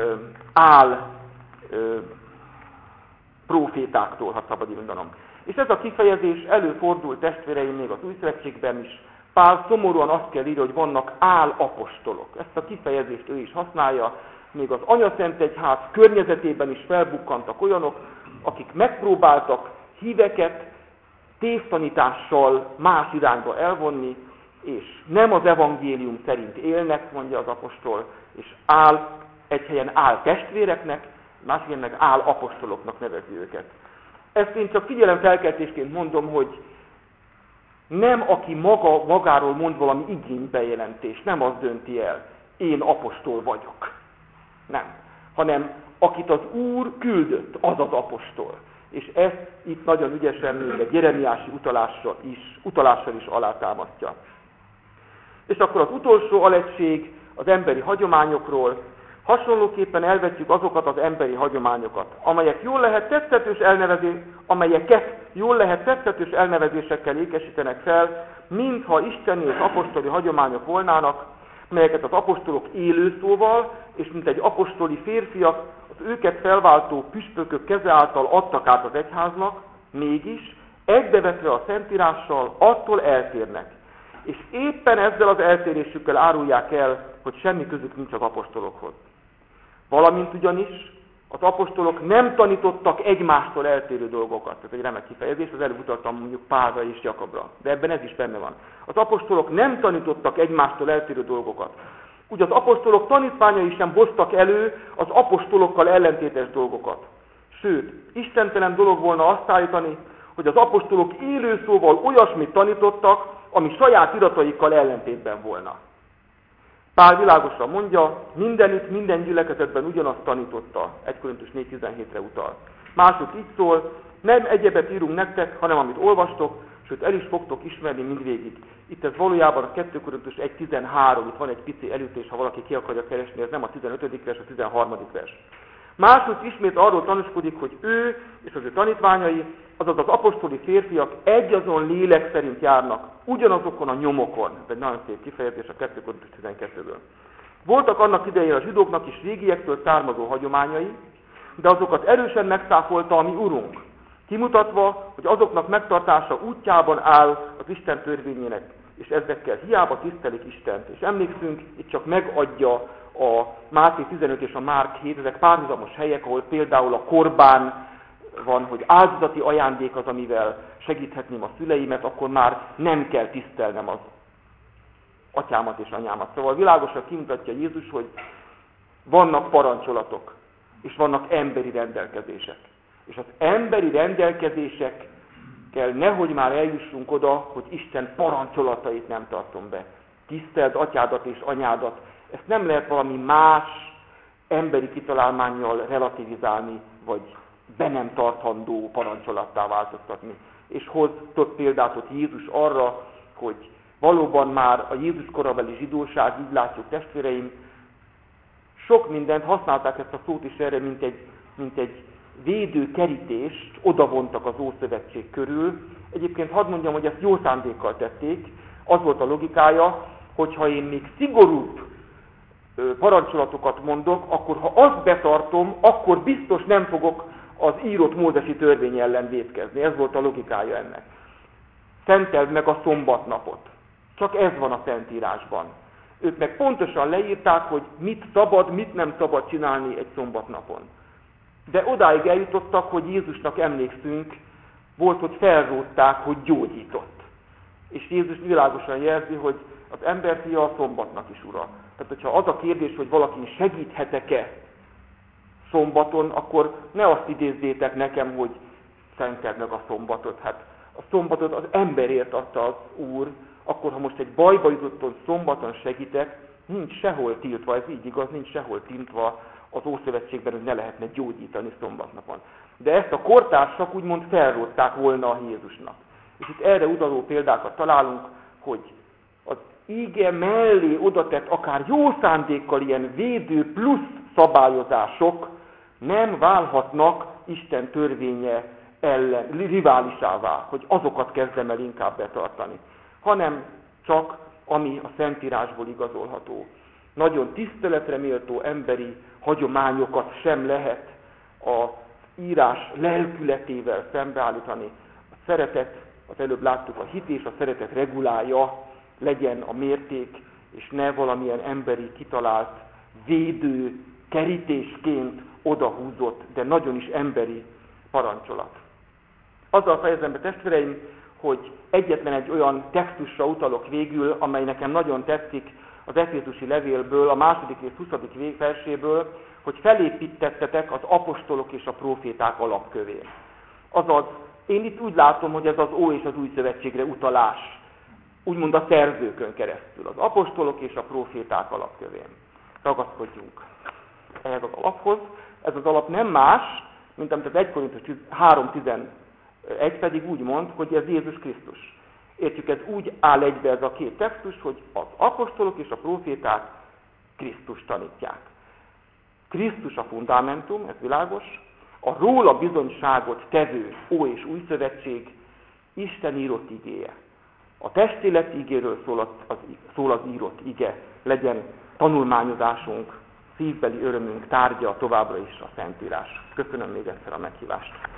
prófétáktól, ha szabad így mondanom. És ez a kifejezés előfordul, testvéreim, még az Újszövetségben is. Pál szomorúan azt kell írni, hogy vannak álapostolok. Ezt a kifejezést ő is használja. Még az Anyaszentegyház környezetében is felbukkantak olyanok, akik megpróbáltak híveket tévtanítással más irányba elvonni, és nem az evangélium szerint élnek, mondja az apostol, és egy helyen testvéreknek, más helyen meg apostoloknak nevezi őket. Ezt én csak figyelemfelkeltésként mondom, hogy nem aki magáról mond valami igénybejelentést, nem az dönti el, én apostol vagyok. Nem. Hanem akit az Úr küldött, az az apostol. És ezt itt nagyon ügyesen még egy jeremiási utalással is alátámasztja. És akkor az utolsó alegység az emberi hagyományokról. Hasonlóképpen elvetjük azokat az emberi hagyományokat, amelyeket jól lehet tetszetős elnevezésekkel ékesítenek fel, mintha isteni és apostoli hagyományok volnának, melyeket az apostolok élőszóval, és mint egy apostoli férfiak, az őket felváltó püspökök keze által adtak át az egyháznak, mégis egybevetve a Szentírással attól eltérnek. És éppen ezzel az eltérésükkel árulják el, hogy semmi közük nincs az apostolokhoz. Valamint ugyanis az apostolok nem tanítottak egymástól eltérő dolgokat. Ez egy remek kifejezés, az előbb utaltam mondjuk Pálra és Jakabra, de ebben ez is benne van. Az apostolok nem tanítottak egymástól eltérő dolgokat. Úgy az apostolok tanítványai sem hoztak elő az apostolokkal ellentétes dolgokat. Sőt, istentelen dolog volna azt állítani, hogy az apostolok élőszóval olyasmit tanítottak, ami saját irataikkal ellentétben volna. Pál világosan mondja, mindenütt, minden gyülekezetben ugyanazt tanította. 1 Korintus 4.17-re utal. Mások így szól, nem egyebet írunk nektek, hanem amit olvastok, sőt el is fogtok ismerni mindvégig. Itt ez valójában a 2 Korintus 1.13, itt van egy pici elütés, ha valaki ki akarja keresni, ez nem a 15. vers, a 13. vers. Mások ismét arról tanúskodik, hogy ő és az ő tanítványai, azaz az apostoli férfiak egyazon lélek szerint járnak, ugyanazokon a nyomokon. Ez egy nagyon szép kifejezés a 2 Korintus 12-ből. Voltak annak idején a zsidóknak is régiektől származó hagyományai, de azokat erősen megszáfolta a mi Urunk, kimutatva, hogy azoknak megtartása útjában áll az Isten törvényének, és ezekkel hiába tisztelik Istent. És emlékszünk, itt csak megadja a Máté 15 és a Márk 7, ezek párhuzamos helyek, ahol például a korbán van, hogy áldozati ajándék az, amivel segíthetném a szüleimet, akkor már nem kell tisztelnem az atyámat és anyámat. Szóval világosan kimutatja Jézus, hogy vannak parancsolatok, és vannak emberi rendelkezések. És az emberi rendelkezések kell, nehogy már eljussunk oda, hogy Isten parancsolatait nem tartom be. Tiszteld atyádat és anyádat. Ezt nem lehet valami más emberi kitalálmánnyal relativizálni, vagy be nem tarthandó parancsolattá változtatni. És hoz több példát ott Jézus arra, hogy valóban már a Jézus korabeli zsidóság, így látjuk testvéreim, sok mindent használták ezt a szót is erre, mint egy védőkerítést odavontak az Ószövetség körül. Egyébként hadd mondjam, hogy ezt jó szándékkal tették. Az volt a logikája, hogy ha én még szigorúbb parancsolatokat mondok, akkor ha azt betartom, akkor biztos nem fogok az írott mózesi törvény ellen vétkezni. Ez volt a logikája ennek. Szenteld meg a szombatnapot. Csak ez van a Szentírásban. Ők meg pontosan leírták, hogy mit szabad, mit nem szabad csinálni egy szombatnapon. De odáig eljutottak, hogy Jézusnak emlékszünk, volt, hogy felrótták, hogy gyógyított. És Jézus világosan jelzi, hogy az emberfia a szombatnak is ura. Tehát, hogyha az a kérdés, hogy valaki segíthetek-e szombaton, akkor ne azt idézzétek nekem, hogy szenteld meg a szombatot. Hát a szombatot az emberért adta az Úr, akkor ha most egy bajba jutotton szombaton segítek, nincs sehol tiltva, ez így igaz, nincs sehol tiltva az Ószövetségben, hogy ne lehetne gyógyítani szombatnapon. De ezt a kortársak úgymond felrótták volna a Jézusnak. És itt erre utaló példákat találunk, hogy az íge mellé odatett akár jó szándékkal ilyen védő plusz szabályozások nem válhatnak Isten törvénye ellen, riválisává, hogy azokat kezdem el inkább betartani, hanem csak ami a Szentírásból igazolható. Nagyon tiszteletre méltó emberi hagyományokat sem lehet az írás lelkületével szembeállítani. A szeretet, az előbb láttuk, a hit és a szeretet regulája legyen a mérték, és ne valamilyen emberi kitalált védő kerítésként odahúzott, de nagyon is emberi parancsolat. Azzal fejezem be, testvéreim, hogy egyetlen egy olyan textusra utalok végül, amely nekem nagyon tetszik az Efézusi levélből, a 2. rész 20. verséből, hogy felépítettetek az apostolok és a próféták alapkövén. Azaz, én itt úgy látom, hogy ez az Ó és az Új Szövetségre utalás, úgymond a szerzőkön keresztül, az apostolok és a próféták alapkövén. Ragaszkodjunk ehhez az alaphoz. Ez az alap nem más, mint amit az 1 Korintus 3:11 pedig úgy mond, hogy ez Jézus Krisztus. Értjük, ez úgy áll egybe ez a két textus, hogy az apostolok és a próféták Krisztus tanítják. Krisztus a fundamentum, ez világos, a róla bizonyságot tevő Ó és Új Szövetség Isten írott igéje. A testélet igéről szól az írott ige, legyen tanulmányozásunk, szívbeli örömünk tárgya továbbra is a Szentírás. Köszönöm még egyszer a meghívást.